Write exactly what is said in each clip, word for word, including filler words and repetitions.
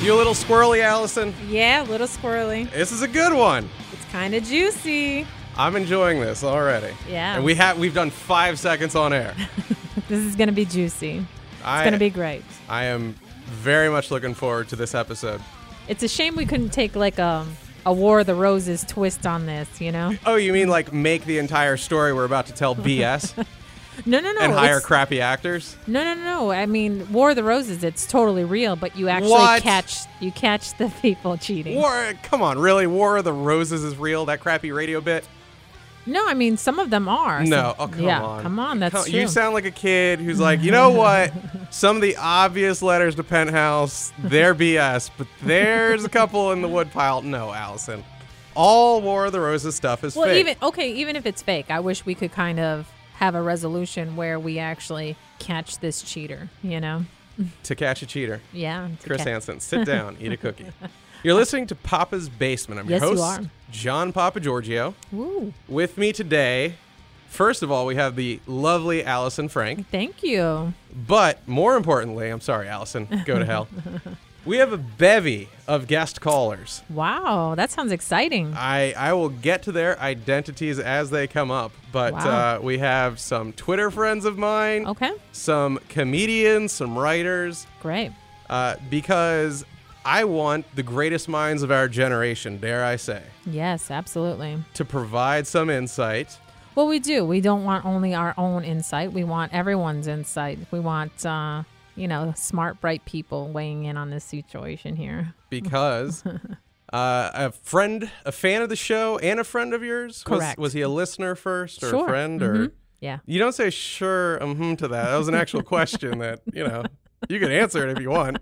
You a little squirrely, Allison? Yeah, a little squirrely. This is a good one. It's kind of juicy. I'm enjoying this already. Yeah. And we have we've done five seconds on air. This is going to be juicy. It's I, going to be great. I am very much looking forward to this episode. It's a shame we couldn't take like a, a War of the Roses twist on this, you know? Oh, you mean like make the entire story we're about to tell B S? No, no, no. And hire it's- crappy actors? No, no, no, no. I mean, War of the Roses, it's totally real, but you actually What? catch you catch the people cheating. War, come on, really? War of the Roses is real? That crappy radio bit? No, I mean, some of them are. No, So- oh, come yeah, on. come on, that's Come- true. You sound like a kid who's like, you know what? Some of the obvious letters to Penthouse, they're B S, but there's a couple in the woodpile. No, Allison. All War of the Roses stuff is well, fake. even okay, even if it's fake, I wish we could kind of have a resolution where we actually catch this cheater, you know? To catch a cheater. Yeah. to Chris ca- Hansen, sit down, eat a cookie. You're listening to Papa's Basement. I'm Yes, your you host, are. John Papa Giorgio. Woo. With me today, first of all, we have the lovely Allison Frank. Thank you. But more importantly, I'm sorry, Allison, go to hell. We have a bevy of guest callers. Wow, that sounds exciting. I, I will get to their identities as they come up, but Wow. uh, we have some Twitter friends of mine, Okay, some comedians, some writers, great. uh, because I want the greatest minds of our generation, dare I say, Yes, absolutely. to provide some insight. Well, we do. We don't want only our own insight. We want everyone's insight. We want, uh, you know, smart, bright people weighing in on this situation here. Because uh, a friend, a fan of the show, and a friend of yours. Correct. Was, was he a listener first, or Sure. a friend, Mhm. or Yeah. you don't say sure, mm-hmm to that. That was an actual question that you know you can answer it if you want.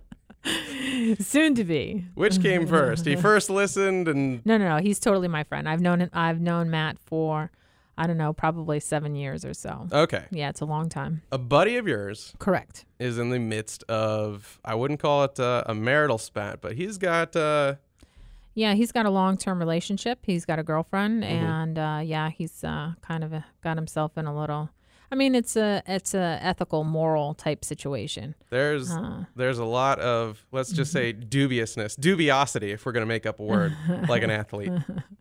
Soon to be. Which came first? He first listened, and No, no, no. He's totally my friend. I've known I've known Matt for, I don't know, probably seven years or so. okay, Yeah, it's a long time. a buddy of yours Correct. is in the midst of, I wouldn't call it uh, a marital spat, but he's got. Uh, Yeah, he's got a long-term relationship. He's got a girlfriend, Mhm. and uh, yeah, he's uh, kind of a, got himself in a little. I mean, it's a it's a ethical, moral type situation. there's Uh, there's a lot of, let's just say, dubiousness, dubiosity, if we're gonna make up a word like an athlete.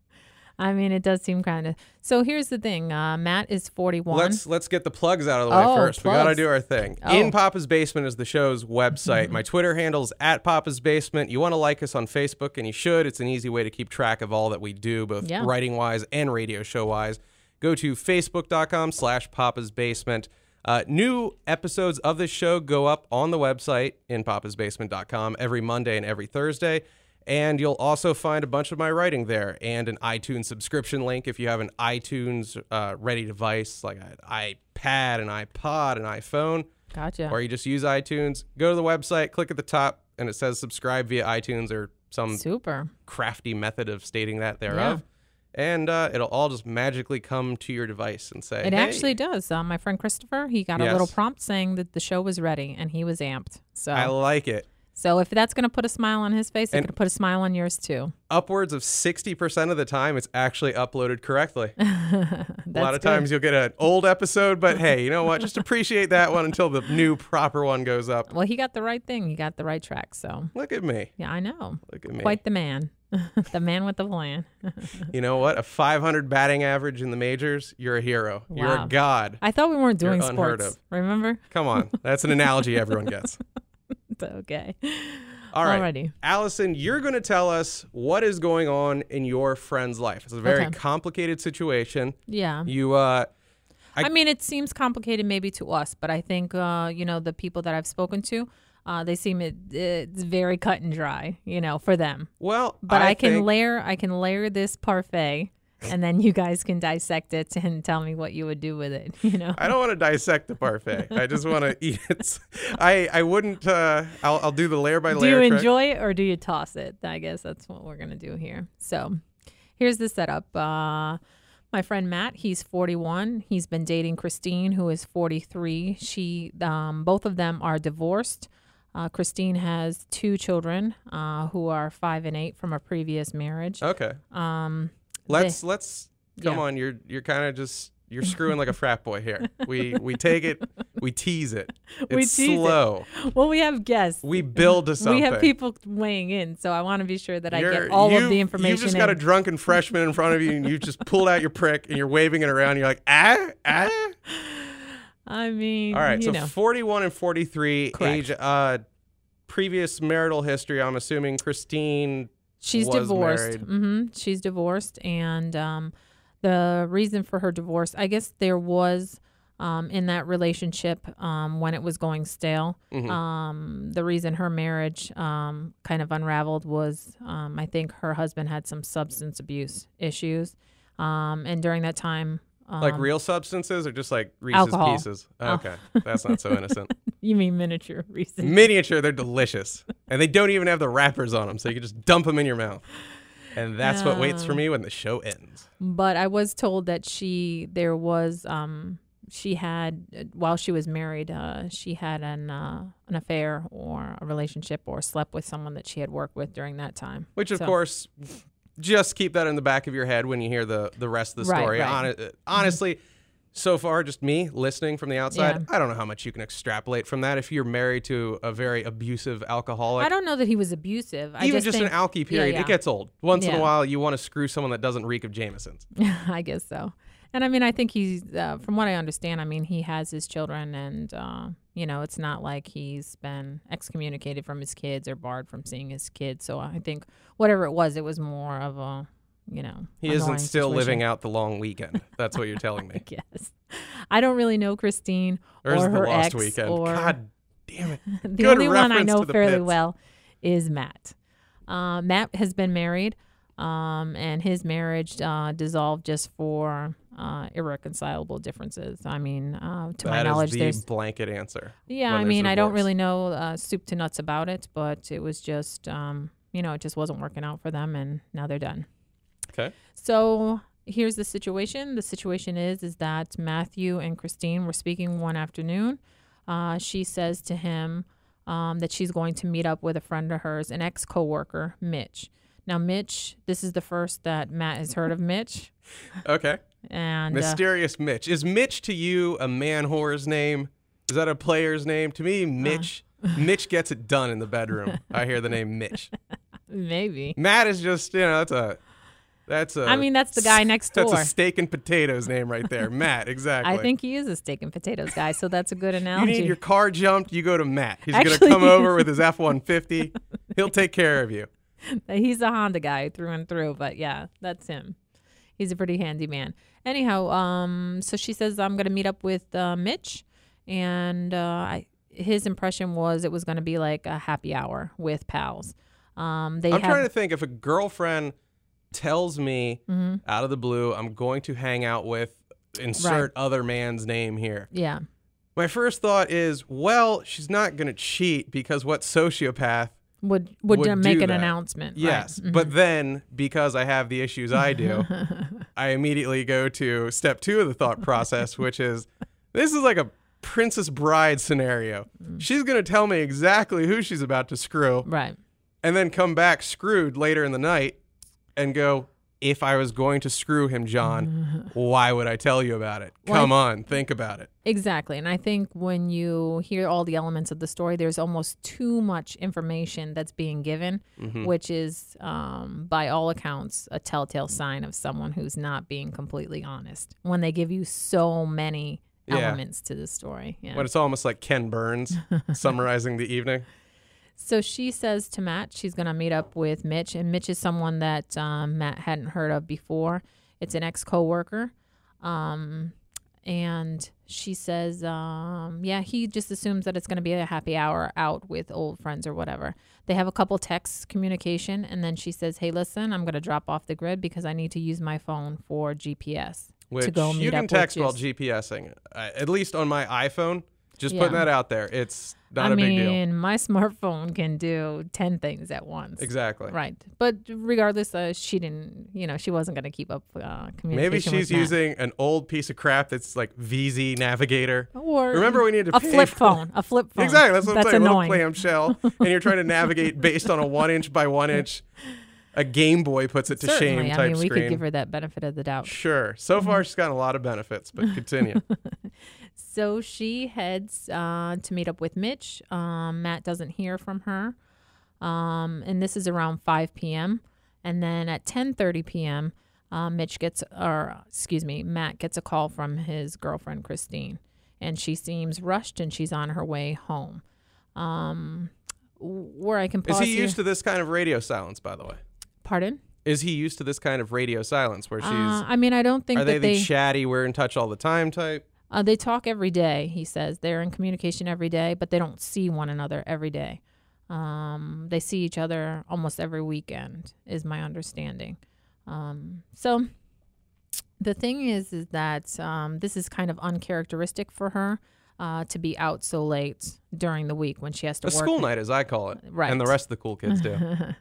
I mean, it does seem kind of. So here's the thing. Uh, Matt is forty-one. Let's let's get the plugs out of the way Oh, first. We gotta plugs. do our thing. Oh. In Papa's Basement is the show's website. My Twitter handle's at Papa's Basement. You want to like us on Facebook, and you should. It's an easy way to keep track of all that we do, both Yeah. writing wise and radio show wise. Go to facebook.com slash Papa's Basement. Uh, new episodes of this show go up on the website in papas basement dot com every Monday and every Thursday. And you'll also find a bunch of my writing there and an iTunes subscription link if you have an iTunes uh, ready device, like an iPad, an iPod, an iPhone, Gotcha. or you just use iTunes. Go to the website, click at the top, and it says subscribe via iTunes or some Super. crafty method of stating that thereof. And uh, it'll all just magically come to your device and say, It hey. actually does. Uh, my friend Christopher, he got a Yes. little prompt saying that the show was ready, and he was amped. So, I like it. so if that's going to put a smile on his face, it's And- going to put a smile on yours too. Upwards of sixty percent of the time, it's actually uploaded correctly. a lot of good. times you'll get an old episode, but hey, you know what? Just appreciate that one until the new proper one goes up. Well, he got the right thing. He got the right track. So, Look at me. yeah, I know. Look at me. Quite the man. The man with the plan. You know what? A five hundred batting average in the majors, you're a hero. You're a Wow. god. I thought we weren't You're doing unheard sports. of. Remember? Come on. That's an analogy everyone gets. Okay. All right. Alrighty. Allison, you're going to tell us what is going on in your friend's life. It's a very Okay. complicated situation. Yeah. You, uh, I- I, mean, it seems complicated maybe to us, but I think, uh, you know, the people that I've spoken to, uh, they seem it, it's very cut and dry, you know, for them. well, But I, can think- layer, I can layer this parfait, and then you guys can dissect it and tell me what you would do with it. You know. I don't want to dissect the parfait. I just want to eat it. I I wouldn't. Uh, I'll I'll do the layer by Do layer. you trick. enjoy it or do you toss it? I guess that's what we're gonna do here. So, here's the setup. Uh, my friend Matt, he's forty-one. He's been dating Christine, who is forty-three. She, um, both of them are divorced. Uh, Christine has two children, uh, who are five and eight from a previous marriage. Okay. Um, Let's let's come yeah. on. You're you're kind of just you're screwing like a frat boy here. We we take it We tease it. It's We tease it. slow. Well, we have guests. We build to something. We have people weighing in, so I want to be sure that I You're- get all you- of the information. You've just got a in. drunken freshman in front of you, and you just pulled out your prick, and you're waving it around. You're like, ah, ah. I mean, All right, you so know. forty-one and forty-three, Correct. age, uh, previous marital history. I'm assuming Christine. She's was divorced. married. hmm She's divorced, and um, the reason for her divorce, I guess, there was um, in that relationship um, when it was going stale. Mhm. Um, the reason her marriage um, kind of unraveled was, um, I think, her husband had some substance abuse issues, um, and during that time, um, Like real substances or just like Reese's alcohol. Pieces? Okay, that's not so innocent. you mean miniature Reese's? Miniature, they're delicious. And they don't even have the wrappers on them, so you can just dump them in your mouth. And that's what waits for me when the show ends. But I was told that she, there was, um, she had, uh, while she was married, uh, she had an uh, an affair or a relationship or slept with someone that she had worked with during that time. Which, of So- course, just keep that in the back of your head when you hear the, the rest of the Right, story. right. Hon- honestly, so far, just me listening from the outside, Yeah. I don't know how much you can extrapolate from that if you're married to a very abusive alcoholic. I don't know that he was abusive. I Even just, just, think, an alky period, yeah. it gets old. Once in a Yeah. while, you want to screw someone that doesn't reek of Jameson's. I guess so. And I mean, I think he's, uh, from what I understand, I mean, he has his children, and uh, you know, it's not like he's been excommunicated from his kids or barred from seeing his kids. So I think whatever it was, it was more of a, you know, He isn't annoying still situation. living out the long weekend. That's what you're telling me. Yes. I don't really know Christine Or is or it the her lost ex. weekend? Or God damn it. the Good only one I reference know to the fairly pits. well is Matt. Uh, Matt has been married, um, and his marriage uh, dissolved just for uh, irreconcilable differences. I mean, uh, to my That knowledge, is the there's blanket answer. yeah. when I there's mean, I don't divorce. really know uh, soup to nuts about it, but it was just um, you know, it just wasn't working out for them, and now they're done. Okay. So here's the situation. The situation is is that Matthew and Christine were speaking one afternoon. Uh, she says to him um, that she's going to meet up with a friend of hers, an ex-coworker, Mitch. Now, Mitch, this is the first that Matt has heard of Mitch. Okay. And uh, Mysterious Mitch. Is Mitch to you a man whore's name? Is that a player's name? To Uh. me, Mitch Mitch gets it done in the bedroom. I hear the name Mitch. maybe. Matt is just, you know, that's a that's a I mean, that's the guy next door. That's a steak and potatoes name right there. Matt, exactly. I think he is a steak and potatoes guy, so that's a good you analogy. need your car jumped, you go to Matt. He's Actually- gonna come over with his F one fifty. He'll take care of you. He's a Honda guy through and through, but yeah, that's him. He's a pretty handy man. Anyhow, um, so she says I'm going to meet up with uh, Mitch, and uh, I, his impression was it was going to be like a happy hour with pals. Um, they I'm have, trying to think if a girlfriend tells me Mm-hmm. out of the blue I'm going to hang out with insert other man's name here. yeah, My first thought is, well, she's not going to cheat because what sociopath? would would, Would uh, make do an that. announcement. right. Yes, Mhm. but then because I have the issues I do, I immediately go to step two of the thought process, which is this is like a Princess Bride scenario. Mm. She's going to tell me exactly who she's about to screw right. and then come back screwed later in the night and go, if I was going to screw him, John, why would I tell you about it? Well, I- Come on, think about it. Exactly. And I think when you hear all the elements of the story, there's almost too much information that's being given, Mm-hmm. which is, um, by all accounts, a telltale sign of someone who's not being completely honest when they give you so many Yeah. elements to the story. Yeah. When it's almost like Ken Burns summarizing the evening. So she says to Matt she's going to meet up with Mitch, and Mitch is someone that um, Matt hadn't heard of before. It's an ex-coworker. Um, and she says, um, yeah, he just assumes that it's going to be a happy hour out with old friends or whatever. They have a couple texts communication, and then she says, hey, listen, I'm going to drop off the grid because I need to use my phone for G P S Which to go meet you can up text with while Juice. GPSing. Uh, at least on my iPhone. Just Yeah. putting that out there. It's not I a mean, big deal. my smartphone can do ten things at once. Exactly. Right. But regardless, uh, she didn't, you know, she wasn't going to keep up uh, communication Maybe with she's Matt. using an old piece of crap that's like V Z Navigator. Or Remember we need to a pay flip for- phone. A flip phone. Exactly. That's what That's I'm saying. annoying. A little clamshell. And you're trying to navigate based on a one inch by one inch. A Game Boy puts it to Certainly. shame I type mean, we screen. could give her that benefit of the doubt. Sure. So far, she's gotten a lot of benefits, but continue. So she heads uh, to meet up with Mitch. Um, Matt doesn't hear from her. Um, and this is around five p.m. And then at ten thirty p.m., uh, Mitch gets, or excuse me, Matt gets a call from his girlfriend, Christine. And she seems rushed and she's on her way home. Um, where I can pause Is he here. used to this kind of radio silence, by the way? Pardon? Is he used to this kind of radio silence where she's... Uh, I mean, I don't think are that they they... the chatty, we're in touch all the time type? Uh, they talk every day, he says. They're in communication every day, but they don't see one another every day. Um, they see each other almost every weekend, is my understanding. Um, so the thing is, is that um, this is kind of uncharacteristic for her uh, to be out so late during the week when she has to A work. school night, as I call it. Right. And the rest of the cool kids do.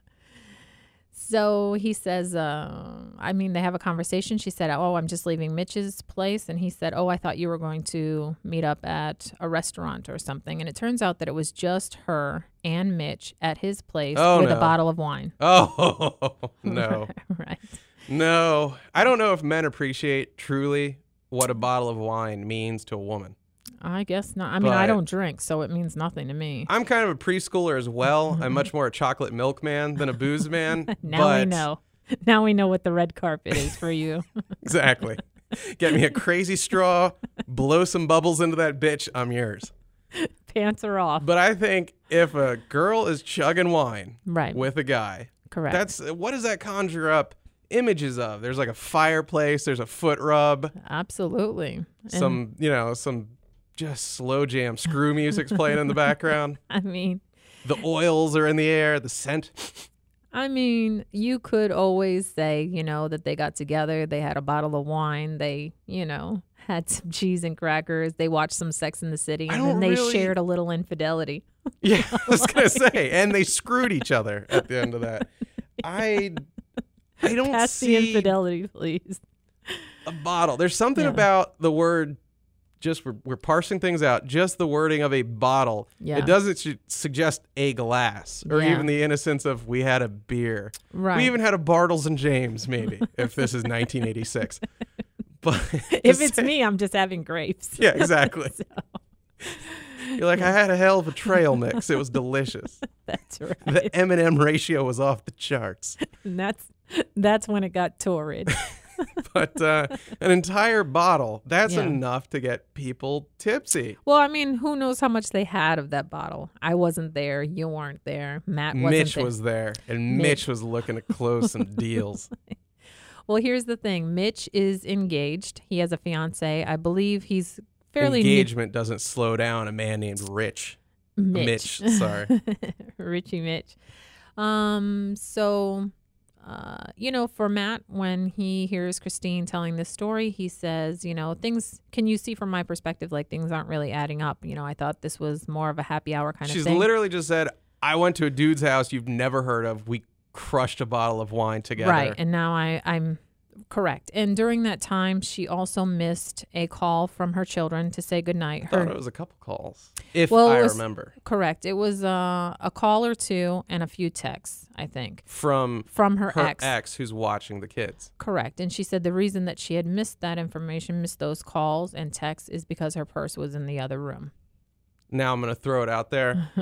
So he says, uh, I mean, they have a conversation. She said, oh, I'm just leaving Mitch's place. And he said, oh, I thought you were going to meet up at a restaurant or something. And it turns out that it was just her and Mitch at his place Oh, with no. a bottle of wine. Oh, no. Right. No. I don't know if men appreciate truly what a bottle of wine means to a woman. I guess not. I mean, I But- don't drink, so it means nothing to me. I'm kind of a preschooler as well. I'm much more a chocolate milk man than a booze man. Now we but- know. Now we know what the red carpet is for you. Exactly. Get me a crazy straw, blow some bubbles into that bitch, I'm yours. Pants are off. But I think if a girl is chugging wine Right. with a guy, Correct. that's what does that conjure up images of? There's like a fireplace, there's a foot rub, Absolutely. And, some, you know, some just slow jam screw music's playing in the background. I mean, The oils are in the air, the scent. I mean, you could always say, you know, that they got together, they had a bottle of wine, they, you know, had some cheese and crackers, they watched some Sex in the City, I and then don't they really- shared a little infidelity. Yeah, I was gonna say, and they screwed each other at the end of that. I, I don't Pass see the infidelity, please. a bottle. There's something Yeah. about the word. Just we're, we're parsing things out. Just the wording of a bottle. Yeah. It doesn't su- suggest a glass or Yeah. even the innocence of we had a beer. Right. We even had a Bartles and James, maybe, if this is nineteen eighty-six. But if it's me, I'm just having grapes. yeah, exactly. You're like, I had a hell of a trail mix. It was delicious. That's right. The M and M ratio was off the charts. And that's that's when it got torrid. But uh, an entire bottle, that's Yeah. enough to get people tipsy. Well, I mean, who knows how much they had of that bottle? I wasn't there. You weren't there. Matt wasn't Mitch there. was there, and Mitch. Mitch was looking to close some deals. Well, here's the thing. Mitch is engaged. He has a fiance. I believe he's fairly new- Engagement doesn't slow down a man named Rich. Mitch. Mitch, sorry. Richie Mitch. Um, so, uh, you know, for Matt, when he hears Christine telling this story, he says, you know, things, can you see from my perspective, like things aren't really adding up. You know, I thought this was more of a happy hour kind She's of thing. literally just said, I went to a dude's house you've never heard of. We crushed a bottle of wine together. Right. And now I, I'm correct. And during that time, she also missed a call from her children to say goodnight. I thought Her, it was a couple calls, if Well, it I was- remember. correct. It was uh, a call or two and a few texts, I think, From from her, her ex. ex who's watching the kids. Correct. And she said the reason that she had missed that information, missed those calls and texts, is because her purse was in the other room. Now I'm going to throw it out there.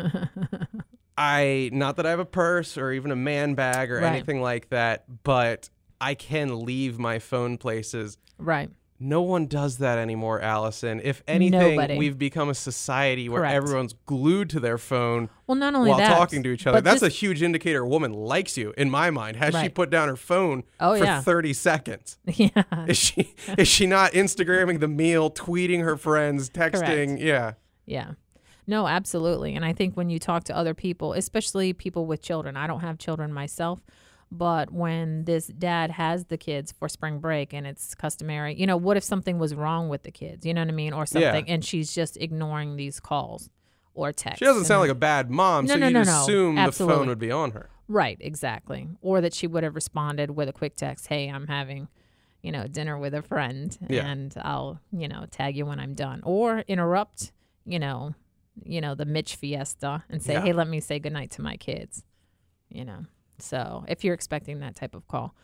I, not that I have a purse or even a man bag or Right. anything like that, but I can leave my phone places. Right. No one does that anymore, Allison. If anything, Nobody. we've become a society where Correct. everyone's glued to their phone Well, not only while that, talking to each other. but That's this- a huge indicator a woman likes you, in my mind. Has she Right. put down her phone Oh, for yeah. thirty seconds? yeah. Is she is she not Instagramming the meal, tweeting her friends, texting? Yeah. Yeah. No, absolutely. And I think when you talk to other people, especially people with children, I don't have children myself, but when this dad has the kids for spring break and it's customary, you know, what if something was wrong with the kids? You know what I mean? Or something. And she's just ignoring these calls or texts. She doesn't and sound then- like a bad mom, No, so no, you'd no, no. assume the Absolutely. phone would be on her. Right, exactly. Or that she would have responded with a quick text, hey, I'm having, you know, dinner with a friend Yeah. and I'll, you know, tag you when I'm done. Or interrupt, you know, you know, the Mitch fiesta and say, Yeah. hey, let me say goodnight to my kids, you know. So if you're expecting that type of call.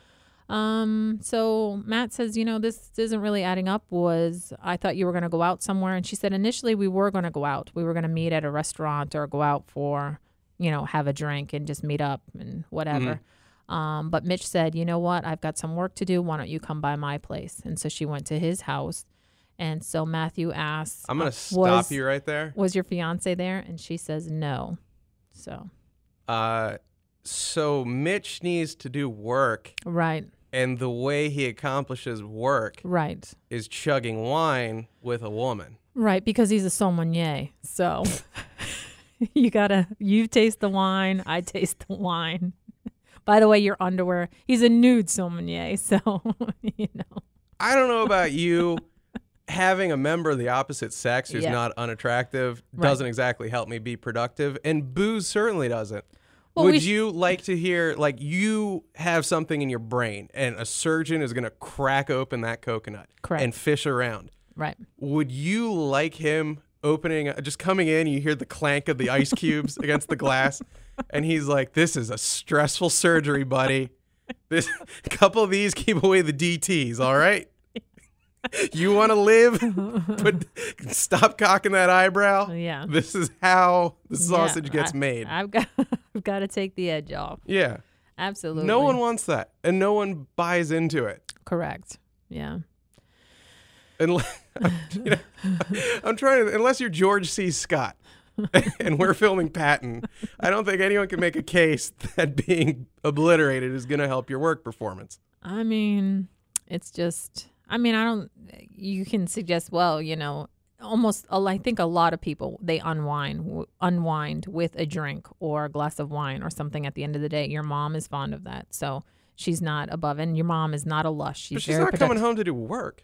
Um, so Matt says, you know, this isn't really adding up. Was I thought you were going to go out somewhere. And she said, initially we were going to go out. We were going to meet at a restaurant or go out for, you know, have a drink and just meet up and whatever. Mm-hmm. Um, but Mitch said, you know what? I've got some work to do. Why don't you come by my place? And so she went to his house. And so Matthew asks, I'm going to stop was, you right there. Was your fiance there? And she says, no. So, uh, so Mitch needs to do work. Right. And the way he accomplishes work right. is chugging wine with a woman. Right, because he's a sommelier. So you gotta, you taste the wine, I taste the wine. By the way, your underwear, he's a nude sommelier, so, you know. I don't know about you. Having a member of the opposite sex who's yeah. not unattractive right. doesn't exactly help me be productive, and booze certainly doesn't. Well, Would sh- you like to hear, like, you have something in your brain and a surgeon is going to crack open that coconut Correct. and fish around? Right. Would you like him opening, just coming in, you hear the clank of the ice cubes against the glass, and he's like, this is a stressful surgery, buddy. This, a couple of these keep away the D Ts, all right? You want to live? But stop cocking that eyebrow. Yeah. This is how the sausage yeah, gets I, made. I've got I've got to take the edge off. Yeah. Absolutely. No one wants that. And no one buys into it. Correct. Yeah. And you know, I'm trying to, unless you're George C. Scott and we're filming Patton, I don't think anyone can make a case that being obliterated is going to help your work performance. I mean, it's just... I mean, I don't, you can suggest, well, you know, almost, I think a lot of people, they unwind, unwind with a drink or a glass of wine or something at the end of the day. Your mom is fond of that. So she's not above, and your mom is not a lush. She's, but she's very not protective. coming home to do work.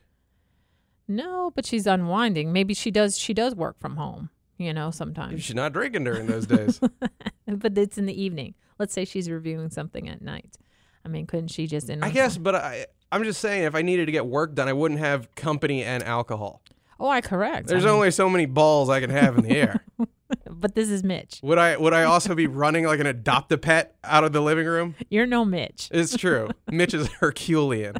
No, but she's unwinding. Maybe she does, she does work from home, you know, sometimes. She's not drinking during those days. But it's in the evening. Let's say she's reviewing something at night. I mean, couldn't she just... In I guess, but I... I'm just saying, if I needed to get work done, I wouldn't have company and alcohol. Oh, I correct. There's I mean, only so many balls I can have in the air. But this is Mitch. Would I would I also be running like an adopt-a-pet out of the living room? You're no Mitch. It's true. Mitch is Herculean.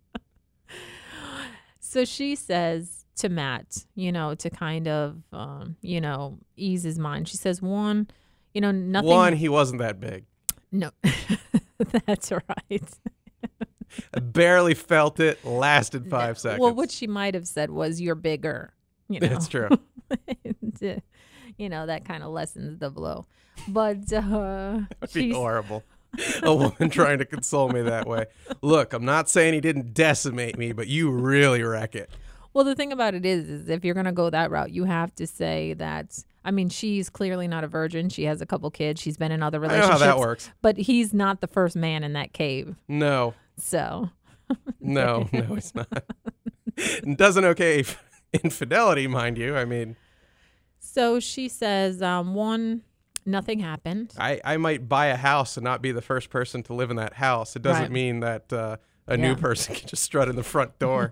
So she says to Matt, you know, to kind of, um, you know, ease his mind. She says, one, you know, nothing. One, he wasn't that big. No, that's right. I barely felt it, lasted five seconds. Well, what she might have said was, you're bigger. You know? It's true. and, uh, you know, that kind of lessens the blow. But uh, that would be horrible. A woman trying to console me that way. Look, I'm not saying he didn't decimate me, but you really wreck it. Well, the thing about it is, is if you're going to go that route, you have to say that, I mean, she's clearly not a virgin. She has a couple kids. She's been in other relationships. I know how that works. But he's not the first man in that cave. No. So. No, no, it's not. It doesn't okay infidelity, mind you. I mean. So she says, um, one, nothing happened. I, I might buy a house and not be the first person to live in that house. It doesn't right. mean that uh, a yeah. new person can just strut in the front door.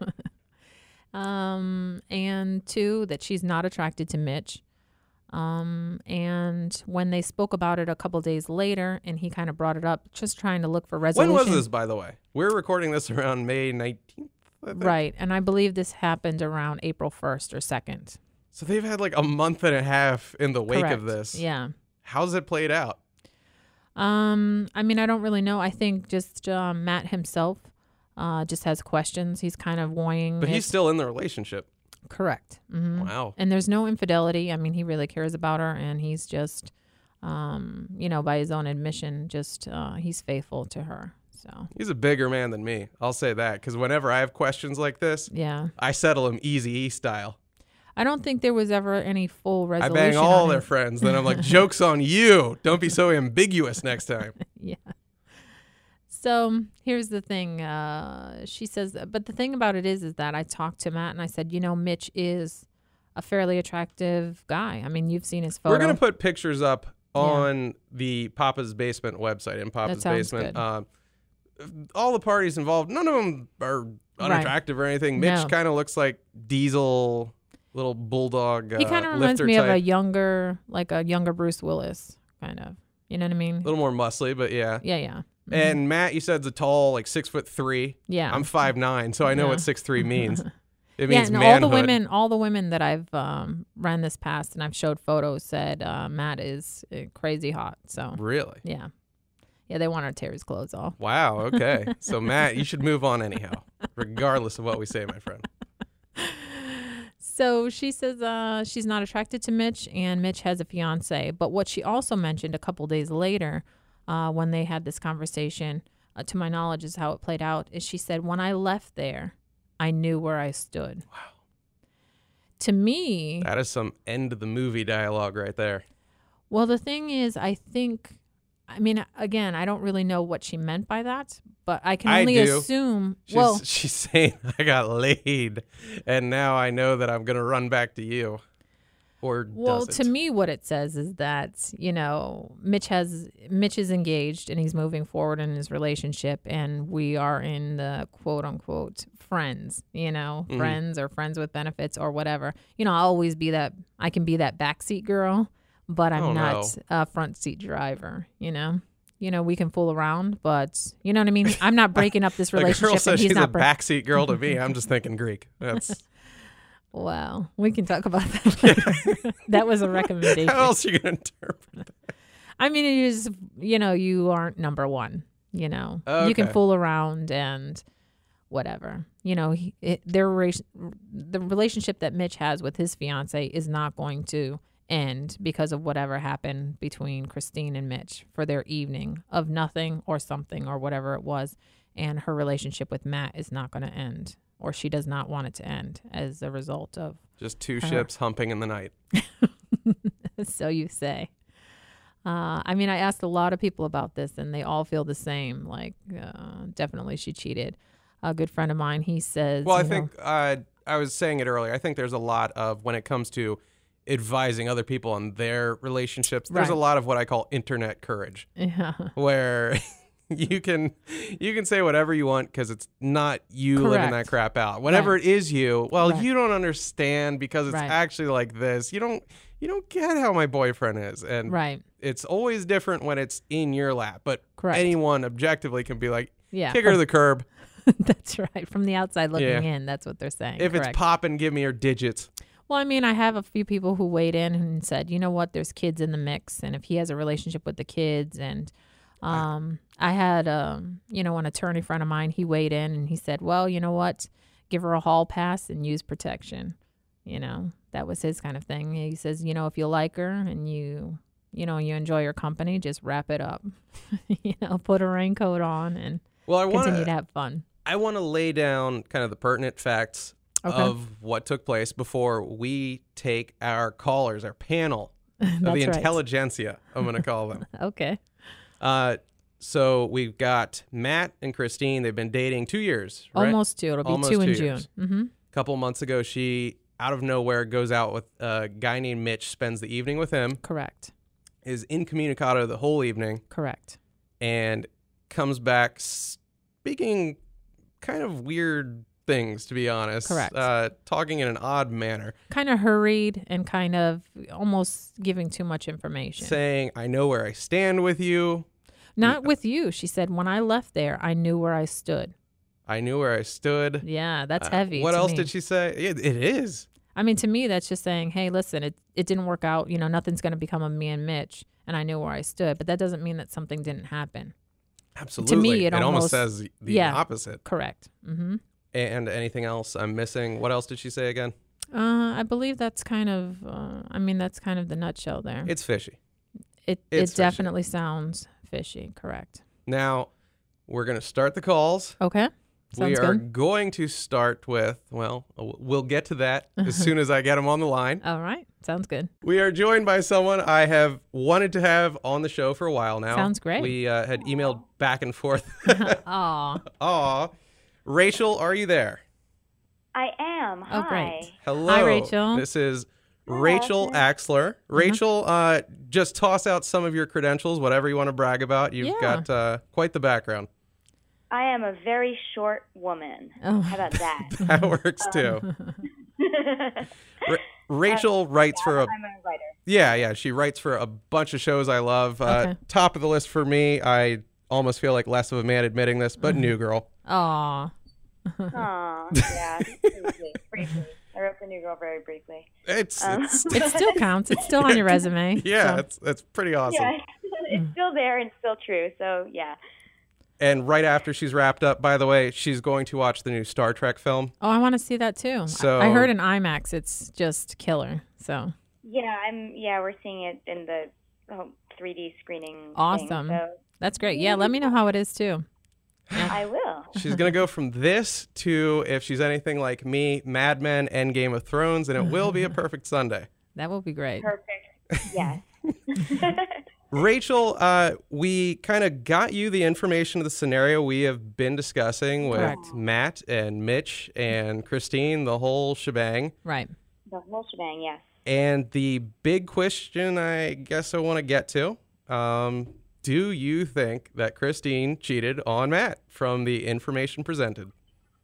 Um, and two, that she's not attracted to Mitch. Um, and when they spoke about it a couple days later, and he kind of brought it up, just trying to look for resolution. When was this, by the way? We're recording this around May nineteenth, I think. Right. And I believe this happened around April first or second. So they've had like a month and a half in the wake Correct. of this. Yeah. How's it played out? Um, I mean, I don't really know. I think just uh, Matt himself uh, just has questions. He's kind of weighing. But it. he's still in the relationship. Correct. Mm-hmm. Wow. And there's no infidelity. I mean, he really cares about her, and he's just, um, you know, by his own admission, just uh, he's faithful to her. So he's a bigger man than me. I'll say that, because whenever I have questions like this, yeah, I settle him Easy-E style. I don't think there was ever any full resolution. I bang all on their him. friends. Then I'm like, joke's on you. Don't be so ambiguous next time. Yeah. So here's the thing. Uh, she says, but the thing about it is, is that I talked to Matt and I said, you know, Mitch is a fairly attractive guy. I mean, you've seen his photo. We're going to put pictures up on yeah. the Papa's Basement website, in Papa's Basement. Uh, all the parties involved, none of them are unattractive right. or anything. Mitch no. kind of looks like Diesel, little bulldog. He kind of uh, reminds me type. of a younger, like a younger Bruce Willis, kind of. You know what I mean? A little more muscly, but yeah. Yeah, yeah. And Matt, you said is a tall, like six foot three. Yeah. I'm five nine, so I know Yeah. what six three means. It Yeah, means and manhood. all the women, all the women that I've um, ran this past and I've showed photos said uh, Matt is uh, crazy hot. So Really? yeah, yeah, they want to tear his clothes off. Wow. Okay. So Matt, you should move on anyhow, regardless of what we say, my friend. So she says uh, she's not attracted to Mitch, and Mitch has a fiance. But what she also mentioned a couple days later, uh, when they had this conversation, uh, to my knowledge, is how it played out. Is she said, "When I left there, I knew where I stood." Wow. To me, That is some end of the movie dialogue right there. well, the thing is, I think, I mean, again, I don't really know what she meant by that, but I can I only do. assume. She's, well, she's saying, I got laid, and now I know that I'm going to run back to you. Or Well, does to it? me, what it says is that, you know, Mitch has Mitch is engaged and he's moving forward in his relationship, and we are in the quote unquote friends, you know, Mhm. friends or friends with benefits or whatever. You know, I'll always be that. I can be that backseat girl, but I'm Oh, not no. a front seat driver. You know. You know, we can fool around, but you know what I mean? I'm not breaking up this The girl relationship, says and he's she's a not breaking. backseat girl to me. I'm just thinking Greek. That's Well, we can talk about that later. That was a recommendation. how else are you going to interpret that? I mean, it is, you know, you aren't number one, you know. You can Okay. fool around and whatever. You know, he, it, their rela- the relationship that Mitch has with his fiance is not going to end because of whatever happened between Christine and Mitch for their evening of nothing or something or whatever it was. And her relationship with Matt is not going to end, or she does not want it to end as a result of, Just two Her. ships humping in the night. so you say. Uh, I mean, I asked a lot of people about this, and they all feel the same. Like, uh, definitely she cheated. A good friend of mine, he says. Well, I you know- think uh, I was saying it earlier. I think there's a lot of, when it comes to advising other people on their relationships, there's a Right. lot of what I call internet courage, yeah, where you can you can say whatever you want because it's not you living Correct. that crap out. Whenever Right. it is you, well, Right. you don't understand because it's Right. actually like this. You don't you don't get how my boyfriend is, and right. it's always different when it's in your lap. But Correct. anyone objectively can be like, Yeah, kick her to the curb. that's right. From the outside looking Yeah. in, that's what they're saying. If Correct. it's popping, give me her digits. Well, I mean, I have a few people who weighed in and said, you know what, there's kids in the mix, and if he has a relationship with the kids, and um, I had, um, you know, an attorney friend of mine, he weighed in and he said, well, you know what, give her a hall pass and use protection. You know, that was his kind of thing. He says, you know, if you like her and you, you know, you enjoy her company, just wrap it up. You know, put a raincoat on and Well, I want continue to to have fun. I want to lay down kind of the pertinent facts Okay. of what took place before we take our callers, our panel of That's the right. intelligentsia, I'm going to call them. Okay. Uh, so we've got Matt and Christine. They've been dating two years, right? Almost two. It'll be Almost two in two June. years. Mm-hmm. A couple months ago, she, out of nowhere, goes out with a guy named Mitch, spends the evening with him, Correct. is incommunicado the whole evening, Correct. and comes back speaking kind of weird things, to be honest. Correct. Uh, talking in an odd manner. Kind of hurried and kind of almost giving too much information. Saying, I know where I stand with you. Not with you. She said, when I left there, I knew where I stood. I knew where I stood. Yeah, that's Uh, heavy. What to else me. did she say? It, it is. I mean, to me, that's just saying, hey, listen, it, it didn't work out. You know, nothing's going to become a me and Mitch. And I knew where I stood. But that doesn't mean that something didn't happen. Absolutely. it almost, almost- says the yeah. opposite. Correct. Mm-hmm. And anything else I'm missing? What else did she say again? Uh, I believe that's kind of, uh, I mean, that's kind of the nutshell there. It's fishy. It, it's it fishy. definitely sounds fishy. Correct. Now, we're going to start the calls. Okay. Sounds we are good. going to start with, well, we'll get to that as soon as I get them on the line. All right. Sounds good. We are joined by someone I have wanted to have on the show for a while now. Sounds great. We uh, had emailed back and forth. Aw. Aw. Rachel, are you there? I am. Oh, Hi. great. Hello. Hi, Rachel. This is Rachel Axler. Rachel, uh, just toss out some of your credentials, whatever you want to brag about. You've Yeah. got uh, quite the background. I am a very short woman. Oh. How about that? That works too. Ra- Rachel writes for a I'm a writer. yeah, yeah. She writes for a bunch of shows I love. Uh, Okay. Top of the list for me. I almost feel like less of a man admitting this, but New Girl. Aw. Aw, yeah, briefly, briefly. I wrote the New Girl very briefly. It's, Um, it's It still counts. It's still on your resume. yeah, so. it's it's pretty awesome. Yeah, it's still there and still true. So yeah. And right after she's wrapped up, by the way, she's going to watch the new Star Trek film. Oh, I want to see that too. So- I I heard in IMAX it's just killer. So Yeah, I'm. Yeah, we're seeing it in the oh, three D screening. thing, Awesome. so that's great. Yeah, let me know how it is too. I will. She's going to go from this to, if she's anything like me, Mad Men and Game of Thrones, and it will be a perfect Sunday. That will be great. Perfect. Yes. Rachel, uh, we kind of got you the information of the scenario we have been discussing with Correct. Matt and Mitch and Christine, the whole shebang. Right. The whole shebang. Yes. And the big question I guess I want to get to, um, do you think that Christine cheated on Matt from the information presented?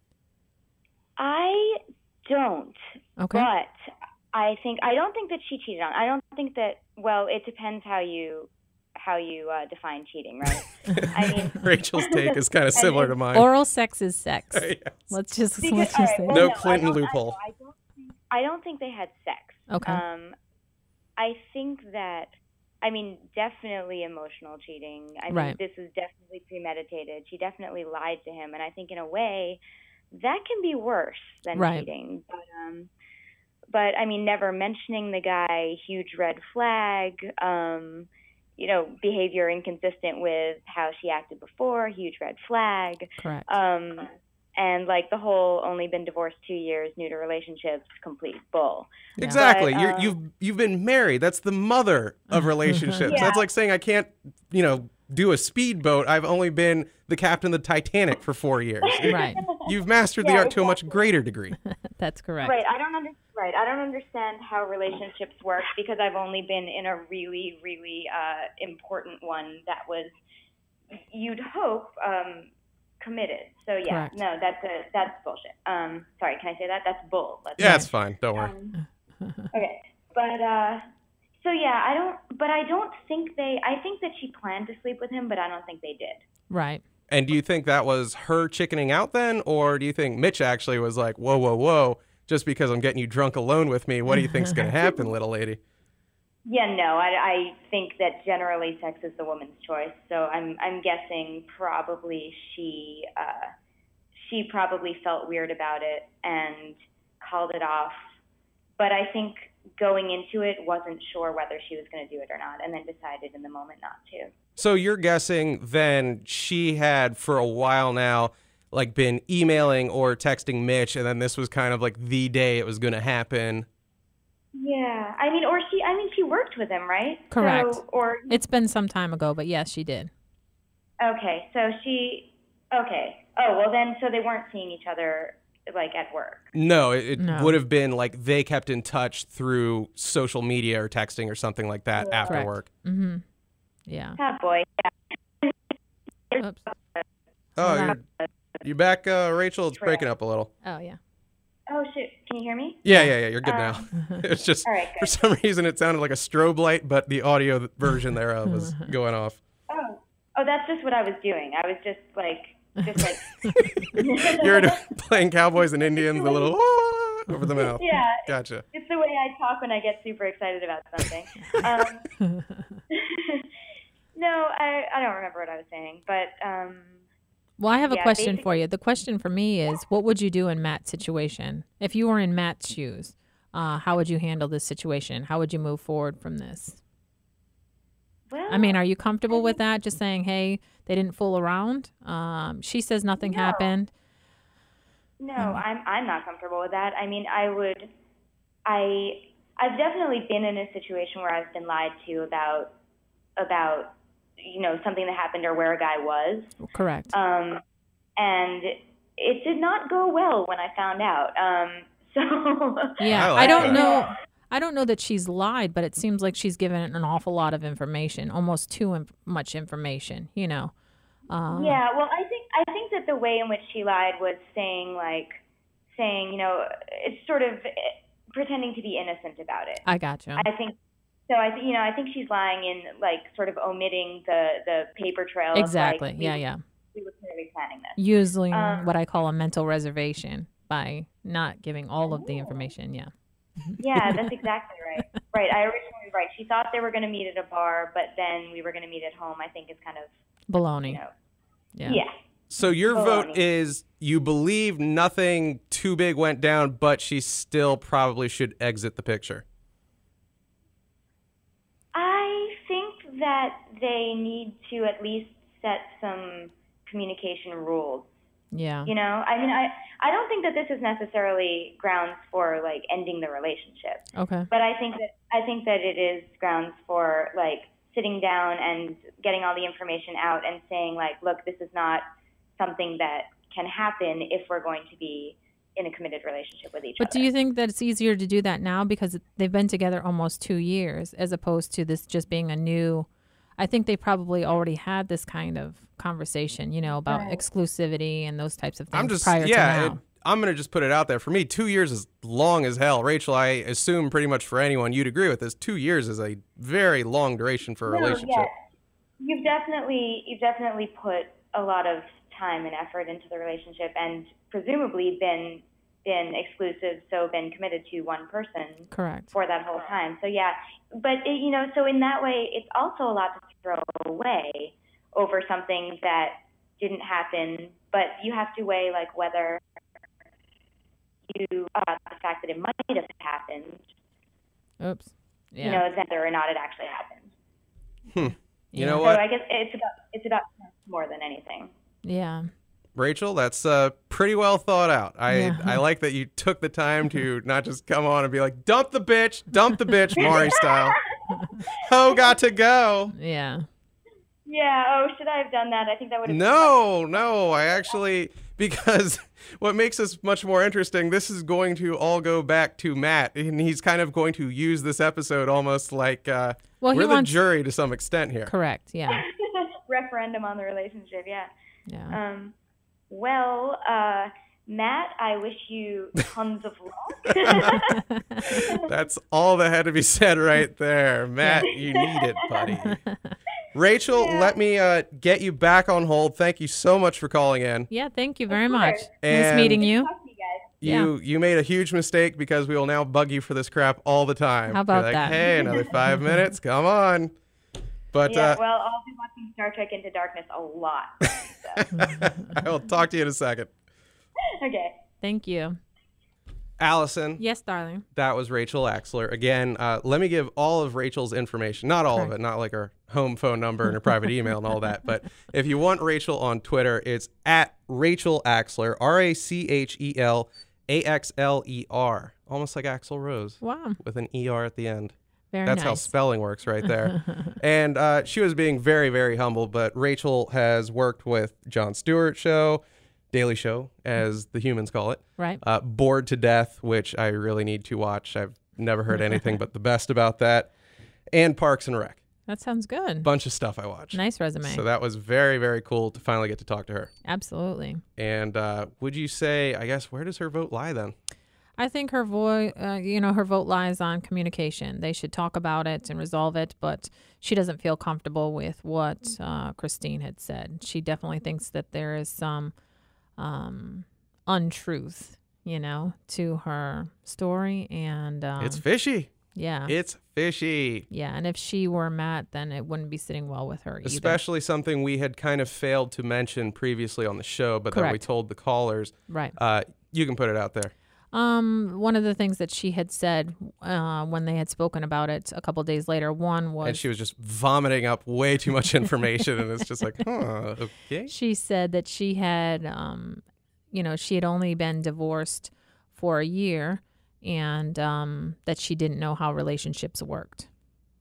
I don't. Okay. But I think I don't think that she cheated on. I don't think that. Well, it depends how you how you uh, define cheating, right? I mean, Rachel's take is kind of similar to mine. Oral sex is sex. Yes. Let's just because, let's all just right, say well, No no, Clinton I don't- loophole. I, I, don't think, I don't think they had sex. Okay. Um, I think that. I mean, definitely emotional cheating. I mean, Right. this was definitely premeditated. She definitely lied to him, and I think in a way that can be worse than Right. cheating. But um, but I mean, never mentioning the guy, huge red flag. Um, you know, behavior inconsistent with how she acted before, huge red flag. Correct. Um, and like the whole only been divorced two years, new to relationships, complete bull. Yeah. Exactly. But, You're, um, you've you've been married. That's the mother of relationships. Yeah. That's like saying I can't, you know, do a speedboat. I've only been the captain of the Titanic for four years. Right. You've mastered the Yeah, art to a much exactly. greater degree. That's correct. Right. I don't under, right. I don't understand how relationships work because I've only been in a really, really uh, important one that was, you'd hope, um, committed. So yeah, Correct. no, that's a that's bullshit. Um, sorry, can I say that? That's bull. Let's Yeah, it's fine. Don't worry. Um, okay, but uh, so yeah, I don't. But I don't think they. I think that she planned to sleep with him, but I don't think they did. Right. And do you think that was her chickening out then? Or do you think Mitch actually was like, whoa, whoa, whoa, just because I'm getting you drunk alone with me, what do you think's going to happen, little lady? Yeah, no, I, I think that generally sex is the woman's choice. So I'm I'm guessing probably she uh, she probably felt weird about it and called it off. But I think going into it wasn't sure whether she was going to do it or not, and then decided in the moment not to. So you're guessing then she had for a while now like been emailing or texting Mitch, and then this was kind of like the day it was going to happen. Yeah, I mean, or she, I mean, she worked with him, right? Correct. So, or It's been some time ago, but yes, she did. okay, so she, okay. Oh well, then so they weren't seeing each other like at work. No, it, it No. would have been like they kept in touch through social media or texting or something like that after Correct. work. Mm-hmm. Yeah. Oh boy. Oops. Oh, Hold you're, you back, uh, Rachel? It's breaking up a little. Oh yeah. Oh shoot, can you hear me? Yeah, yeah, yeah. You're good now. Um, It's just all right, for good. some reason it sounded like a strobe light, but the audio version thereof was going off. Oh, oh, that's just what I was doing. I was just like, just like. You're playing Cowboys and Indians, the little "Ah," over the mouth. Yeah, Gotcha. it's the way I talk when I get super excited about something. Um, no, I I don't remember what I was saying, but um. Well, I have a Yeah, question basic- for you. The question for me is, what would you do in Matt's situation? If you were in Matt's shoes, uh, how would you handle this situation? How would you move forward from this? Well, I mean, are you comfortable with that? Just saying, hey, they didn't fool around. Um, she says nothing No. happened. No, I'm I'm not comfortable with that. I mean, I would, I I've definitely been in a situation where I've been lied to about about you know something that happened or where a guy was, Correct. um, and it did not go well when I found out. Um, so Yeah, I I, like don't that. know. I don't know that she's lied, but it seems like she's given an awful lot of information, almost too im- much information. You know. Um, Yeah, well, I think I think that the way in which she lied was saying like saying you know it's sort of eh, pretending to be innocent about it. I got you. I think So I think, you know, I think she's lying in, like, sort of omitting the, the paper trail. Exactly. Of, like, yeah, we, yeah. We were clearly planning this. Using Um, what I call a mental reservation by not giving all of the information. Yeah. Yeah, that's exactly right. Right. I originally, right. She thought they were going to meet at a bar, but then we were going to meet at home, I think is kind of, baloney. you know. Yeah. Yeah. So your Baloney. vote is you believe nothing too big went down, but she still probably should exit the picture. I think that they need to at least set some communication rules. Yeah. You know, I mean, I, I don't think that this is necessarily grounds for, like, ending the relationship. Okay. But I think that I think that it is grounds for, like, sitting down and getting all the information out and saying, like, look, this is not something that can happen if we're going to be in a committed relationship with each But other. do you think that it's easier to do that now because they've been together almost two years as opposed to this just being a new, I think they probably already had this kind of conversation, you know, about Right. exclusivity and those types of things I'm just prior yeah. to It, now. I'm gonna just put it out there. For me, two years is long as hell. Rachel, I assume pretty much for anyone you'd agree with this. Two years is a very long duration for a No, relationship. yes. You've definitely you've definitely put a lot of time and effort into the relationship, and presumably been been exclusive, so been committed to one person Correct. for that whole time. So yeah, but it, you know, so in that way, it's also a lot to throw away over something that didn't happen. But you have to weigh, like, whether you uh, the fact that it might have happened, Oops. Yeah. you know, whether or not it actually happened. Hmm. You Yeah. know So what, I guess it's about it's about more than anything. Yeah. Rachel? That's uh, pretty well thought out. I Yeah. I like that you took the time to not just come on and be like, dump the bitch, dump the bitch, Maury style. Ho got to go. Yeah. Yeah. Oh, should I have done that? I think that would have. No, no, I actually, because what makes this much more interesting, this is going to all go back to Matt, and he's kind of going to use this episode almost like uh, Well, he we're the wants- jury to some extent here. Correct. Yeah. referendum on the relationship. Yeah. Yeah. Um. Well, uh, Matt, I wish you tons of luck. That's all that had to be said right there. Matt, you need it, buddy. Rachel, Yeah. let me uh, get you back on hold. Thank you so much for calling in. Yeah. Thank you very course. much. Nice And- meeting you. Talk to you guys. You you made a huge mistake because we will now bug you for this crap all the time. How about Be like, that? Hey, another five minutes. Come on. But Yeah. uh, Well, I'll be watching Star Trek Into Darkness a lot. So. I will talk to you in a second. Okay. Thank you. Allison, Yes, darling. that was Rachel Axler. Again, uh, let me give all of Rachel's information. Not all of Correct. it, not like her home phone number and her private email and all that. But if you want Rachel on Twitter, it's at Rachel Axler, R A C H E L A X L E R. Almost like Axl Rose Wow. with an E R at the end. Very That's how nice. spelling works right there. And uh, she was being very, very humble, but Rachel has worked with Jon Stewart Show, Daily Show, as the humans call it, Right. uh, Bored to Death, which I really need to watch. I've never heard anything but the best about that, and Parks and Rec. That sounds good. Bunch of stuff I watch. Nice resume. So that was very, very cool to finally get to talk to her. Absolutely. And uh, would you say, I guess, where does her vote lie then? I think her voice, uh, you know, her vote lies on communication. They should talk about it and resolve it, but she doesn't feel comfortable with what uh, Christine had said. She definitely thinks that there is some um, untruth, you know, to her story, and um, It's fishy. yeah, It's fishy. yeah. And if she were Matt, then it wouldn't be sitting well with her either. Especially something we had kind of failed to mention previously on the show, but that we Correct. told the callers. Right. Uh, you can put it out there. Um, one of the things that she had said uh, when they had spoken about it a couple days later, one was And she was just vomiting up way too much information, and it's just like, huh, okay. she said that she had, um, you know, she had only been divorced for a year, and um, that she didn't know how relationships worked.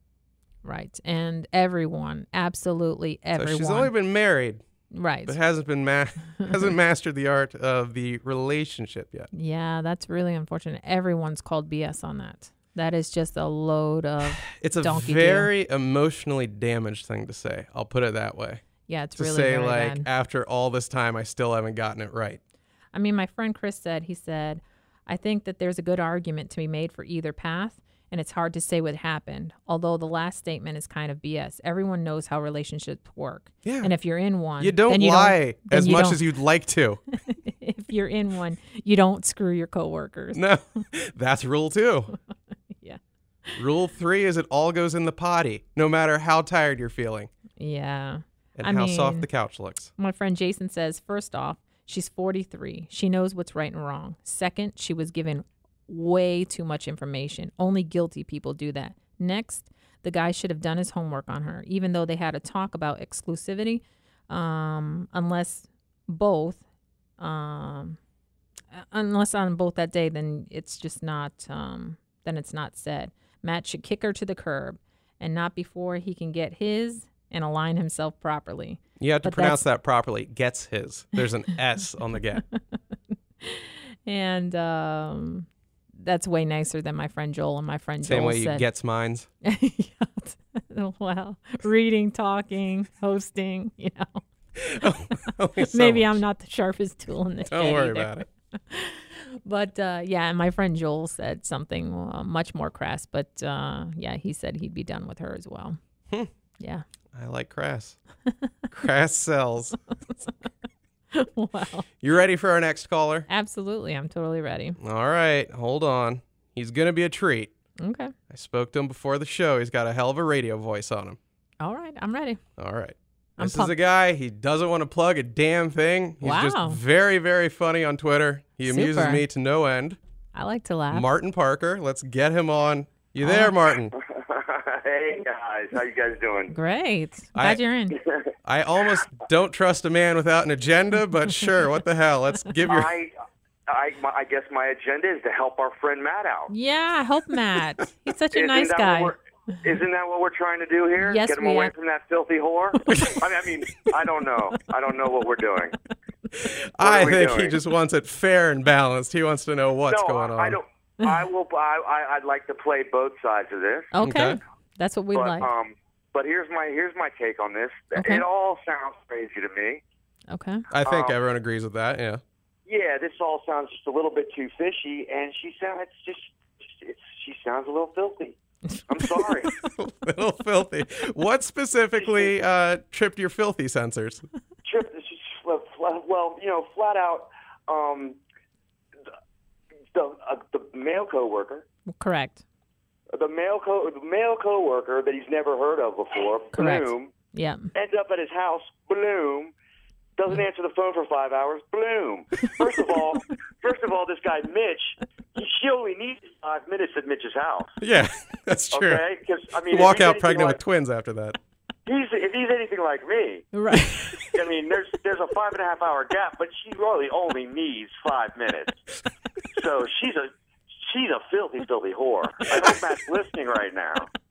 Right, and everyone, absolutely everyone, So she's only been married, right. but hasn't been ma- hasn't mastered the art of the relationship yet. Yeah, that's really unfortunate. Everyone's called B S on that. That is just a load of It's a donkey very emotionally damaged thing to say. I'll put it that way. yeah. It's To really say very like, bad. after all this time, I still haven't gotten it right. I mean, my friend Chris said, he said, I think that there's a good argument to be made for either path. and it's hard to say what happened. Although the last statement is kind of B S. Everyone knows how relationships work. Yeah. And if you're in one, You don't then you lie don't, then as you much don't- as you'd like to. if you're in one, you don't screw your coworkers. No, that's rule two. Yeah. Rule three is it all goes in the potty, no matter how tired you're feeling Yeah. and I how soft mean- the couch looks. My friend Jason says, first off, she's forty-three. She knows what's right and wrong. Second, she was given way too much information. Only guilty people do that. Next, the guy should have done his homework on her, even though they had a talk about exclusivity, um, unless both, um, unless on both that day, then it's just not, um, then it's not said. Matt should kick her to the curb, and not before he can get his and align himself properly. You have to But pronounce that properly. Gets his. There's an S on the get. And um, that's way nicer than my friend Joel and my friend Same Joel way you said. gets mines. Well, reading, talking, hosting, you know. Only so Maybe much. I'm not the sharpest tool in the Don't shed worry either. about it. But uh, yeah, and my friend Joel said something uh, much more crass. But uh, yeah, he said he'd be done with her as well. Hmm. Yeah. I like crass. Crass sells. Wow. You ready for our next caller? Absolutely. I'm totally ready. All right, hold on. He's going to be a treat. Okay. I spoke to him before the show. He's got a hell of a radio voice on him. All right. I'm ready. All right. I'm This is pumped. a guy, he doesn't want to plug a damn thing. He's just Wow. very, very funny on Twitter. He amuses Super. me to no end. I like to laugh. Martin Parker, let's get him on. You there, Martin? Hey guys, how you guys doing? Great. I- Glad you're in. I almost don't trust a man without an agenda, but sure, what the hell? Let's give your... I, I, my, I guess my agenda is to help our friend Matt out. Yeah, help Matt. He's such a Isn't nice that guy. what we're- Isn't that what we're trying to do here? Yes, Get him we away are. from that filthy whore. I mean, I mean, I don't know. I don't know what we're doing. I are we think he doing? just wants it fair and balanced. He wants to know what's no, going on. I, I don't. I will. I, I, I'd like to play both sides of this. Okay. Okay. That's what we but like. um, but here's my here's my take on this. Okay. It all sounds crazy to me. Okay. I think um, everyone agrees with that, yeah. Yeah, this all sounds just a little bit too fishy, and she sounds it's just it's she sounds a little filthy. I'm sorry. Little filthy. What specifically uh, tripped your filthy sensors? Trip, this is, well, fla- well, you know, flat out, um, the the, uh, the male coworker, Correct. the male co the male coworker that he's never heard of before, Correct. Bloom, Yeah. ends up at his house, Bloom, doesn't answer the phone for five hours, Bloom. First of all, first of all, this guy Mitch, he, she only needs five minutes at Mitch's house. Yeah, that's true. Okay, because I mean, if Walk he's out anything pregnant like, with twins after that. He's if he's anything like me. Right. I mean, there's there's a five and a half hour gap, but she really only needs five minutes. So she's a she's a filthy, filthy whore. I hope Matt's listening right now.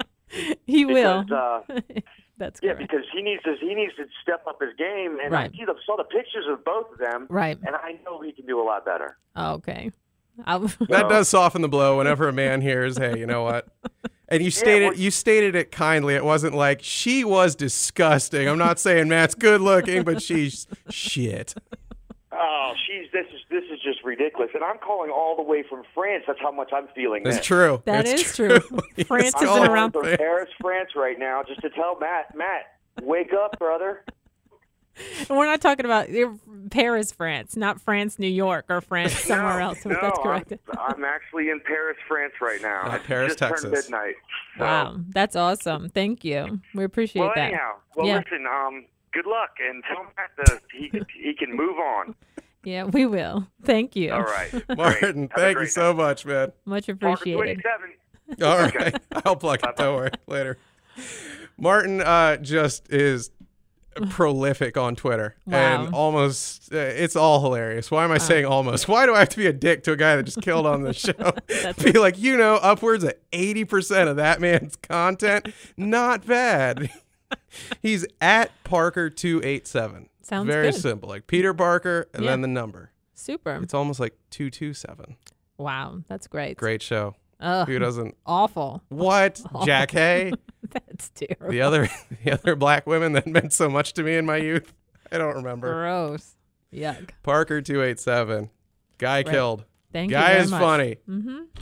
He will. Because, uh, That's yeah, correct. because he needs to he needs to step up his game, and Right. I see the, saw the pictures of both of them, Right. and I know he can do a lot better. Okay. I'll, That does soften the blow whenever a man hears, hey, you know what? And you stated well- you stated it kindly. It wasn't like she was disgusting. I'm not saying Matt's good looking, but she's shit. Oh, she's this is this is just ridiculous, and I'm calling all the way from France. That's how much I'm feeling. That's this. true. That It's is true. He's France I'm isn't calling calling around- from things. Paris, France, right now, just to tell Matt, Matt, wake up, brother. And we're not talking about eh, Paris, France, not France, New York, or France somewhere no, else. If no, that's I'm, correct. I'm actually in Paris, France right now. Uh, I Paris, just turned Texas. midnight. So. Wow, that's awesome. Thank you. We appreciate Well, that. anyhow, well, Yeah. listen. Um, good luck, and tell Matt that he he can move on. Yeah, we will. Thank you. All right, Martin, Great. Have a thank you great so night. much, man. Much Parker appreciated. twenty-seven. All right. I'll plug it. Don't worry. Later. Martin uh, just is prolific on Twitter. Wow. And almost, uh, it's all hilarious. Why am I saying almost? Why do I have to be a dick to a guy that just killed on the show? That's Be like, you know, upwards of eighty percent of that man's content, not bad. He's at Parker two eight seven. Sounds Very good. simple. Like Peter Parker and Yeah. then the number. Super. It's almost like two two seven. Wow, that's great. Great show. Ugh, Who doesn't? awful. What? Jack Hay? That's terrible. The other the other black women that meant so much to me in my youth. I don't remember. Gross. Yuck. Parker two eight seven. Guy Right. killed. Thank you Guy very is much. funny. Mm-hmm.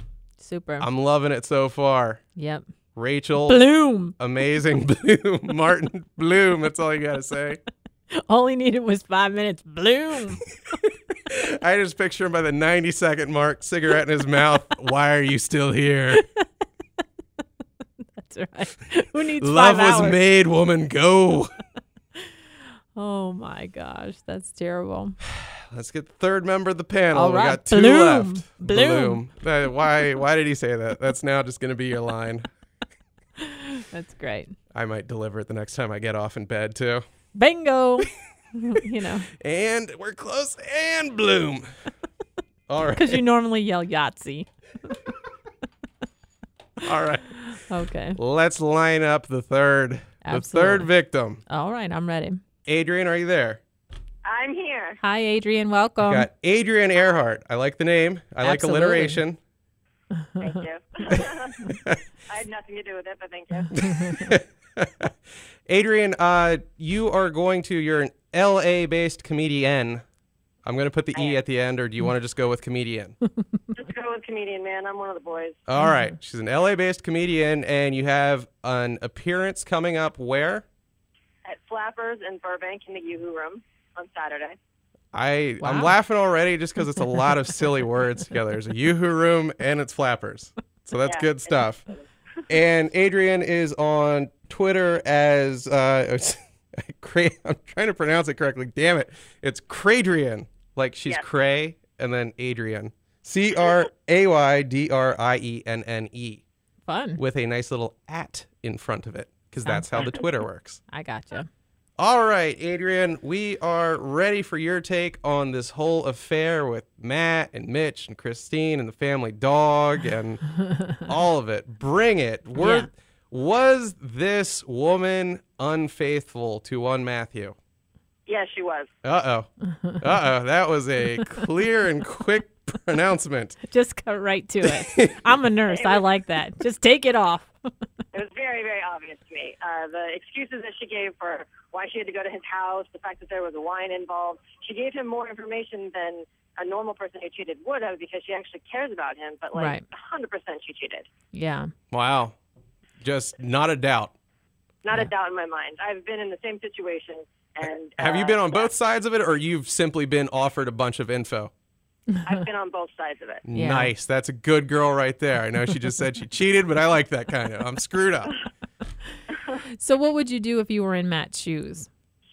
Super. I'm loving it so far. Yep. Rachel. Bloom. Amazing. Bloom. Martin Bloom. That's all you got to say. All he needed was five minutes. Bloom. I just picture him by the ninety second mark, cigarette in his mouth. Why are you still here? That's right. Who needs Love five was hours? made, woman. Go. Oh my gosh, that's terrible. Let's get the third member of the panel. All We right. got two Bloom. left. Bloom. Uh, why why did he say that? That's now just going to be your line. That's great. I might deliver it the next time I get off in bed, too. Bingo. You know, And we're close. And Bloom. All right. because you normally yell Yahtzee. All right. Okay. Let's line up the third. The Absolutely. third victim. All right, I'm ready. Adrian, are you there? I'm here. Hi, Adrian. Welcome. Got Adrian Earhart. I like the name. I like Absolutely. alliteration. Thank you. I had nothing to do with it, but thank you. Adrian, uh, you are going to, you're an L A-based comedian. I'm going to put the E at the end, or do you want to just go with comedian? Just go with comedian, man. I'm one of the boys. All right. She's an L A-based comedian, and you have an appearance coming up where? At Flappers in Burbank in the Yoo-Hoo Room on Saturday. I, I'm Wow. laughing already just because it's a lot of silly words together. There's a Yoo-Hoo Room, and it's Flappers. So that's Yeah, good it's- stuff. And Adrian is on Twitter as, uh, it's, Cra- I'm trying to pronounce it correctly. Damn it. It's Cradrian. Like she's Yes. Cray and then Adrian. C R A Y D R I E N N E Fun. with a nice little at in front of it because that's how the Twitter works. I gotcha. All right, Adrian, we are ready for your take on this whole affair with Matt and Mitch and Christine and the family dog and all of it. Bring it. Were, Yeah. Was this woman unfaithful to one Matthew? Yes, she was. Uh-oh. Uh-oh. That was a clear and quick pronouncement. Just cut right to it. I'm a nurse. I like that. Just take it off. It was very, very obvious to me. Uh, the excuses that she gave for why she had to go to his house, the fact that there was a wine involved, she gave him more information than a normal person who cheated would have because she actually cares about him. But like Right. one hundred percent she cheated. Yeah. Wow. Just not a doubt. Not a doubt in my mind. I've been in the same situation. And Have you uh, been on yeah, both sides of it, or you've simply been offered a bunch of info? I've been on both sides of it. Yeah. Nice. That's a good girl right there. I know she just said she cheated, but I like that kind of. I'm screwed up. So what would you do if you were in Matt's shoes?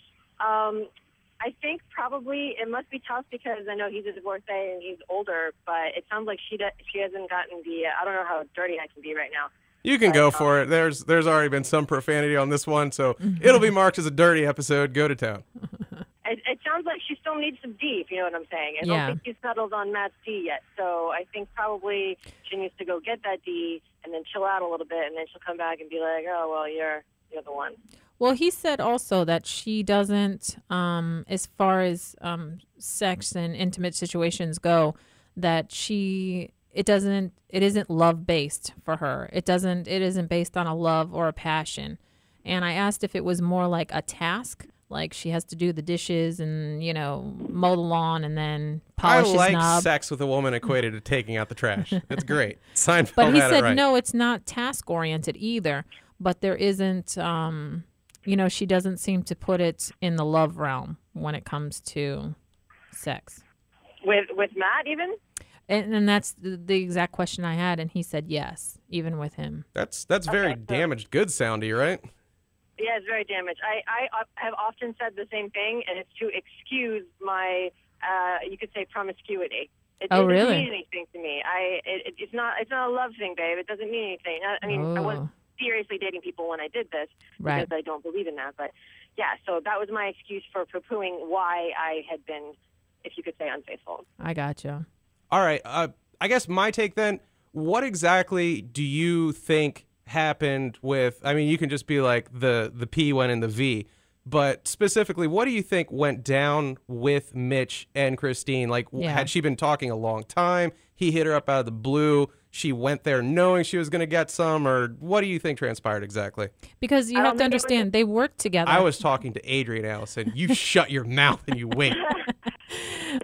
Um, I think probably it must be tough because I know he's a divorcee and he's older, but it sounds like she do- she hasn't gotten the. Uh, I don't know how dirty I can be right now. You can go for it. There's there's already been some profanity on this one, so it'll be marked as a dirty episode. Go to town. It, it sounds like she still needs some D, if you know what I'm saying. I Yeah. don't think she's settled on Matt's D yet, so I think probably she needs to go get that D and then chill out a little bit, and then she'll come back and be like, "Oh well, you're you're the one." Well, he said also that she doesn't, um, as far as um, sex and intimate situations go, that she it doesn't it isn't love based for her. It doesn't it isn't based on a love or a passion. And I asked if it was more like a task, like she has to do the dishes and you know mow the lawn and then polish I his like knob. sex with a woman equated to taking out the trash. It's great. Seinfeld But he had it said right. no, it's not task oriented either. But there isn't, um, you know, she doesn't seem to put it in the love realm when it comes to sex. With with Matt even. And, and that's the, the exact question I had, and he said yes, even with him. That's that's very Okay, so- damaged good soundy, right? Yeah, it's very damaged. I, I have often said the same thing, and it's to excuse my, uh, you could say, promiscuity. It, Oh, it really? doesn't mean anything to me. I, it, it's not, it's not a love thing, babe. It doesn't mean anything. I, I mean, I was Oh. seriously dating people when I did this Right. because I don't believe in that. But yeah, so that was my excuse for poo-pooing why I had been, if you could say, unfaithful. I gotcha. All right. Uh, I guess my take then, what exactly do you think happened with, I mean, you can just be like the, the P went in the V, but specifically, what do you think went down with Mitch and Christine? Like, w Yeah. had she been talking a long time? He hit her up out of the blue. She went there knowing she was going to get some, or what do you think transpired exactly? Because you I have don't to think it was- understand, they work together. I was talking to Adrian Allison. You shut your mouth and you wait.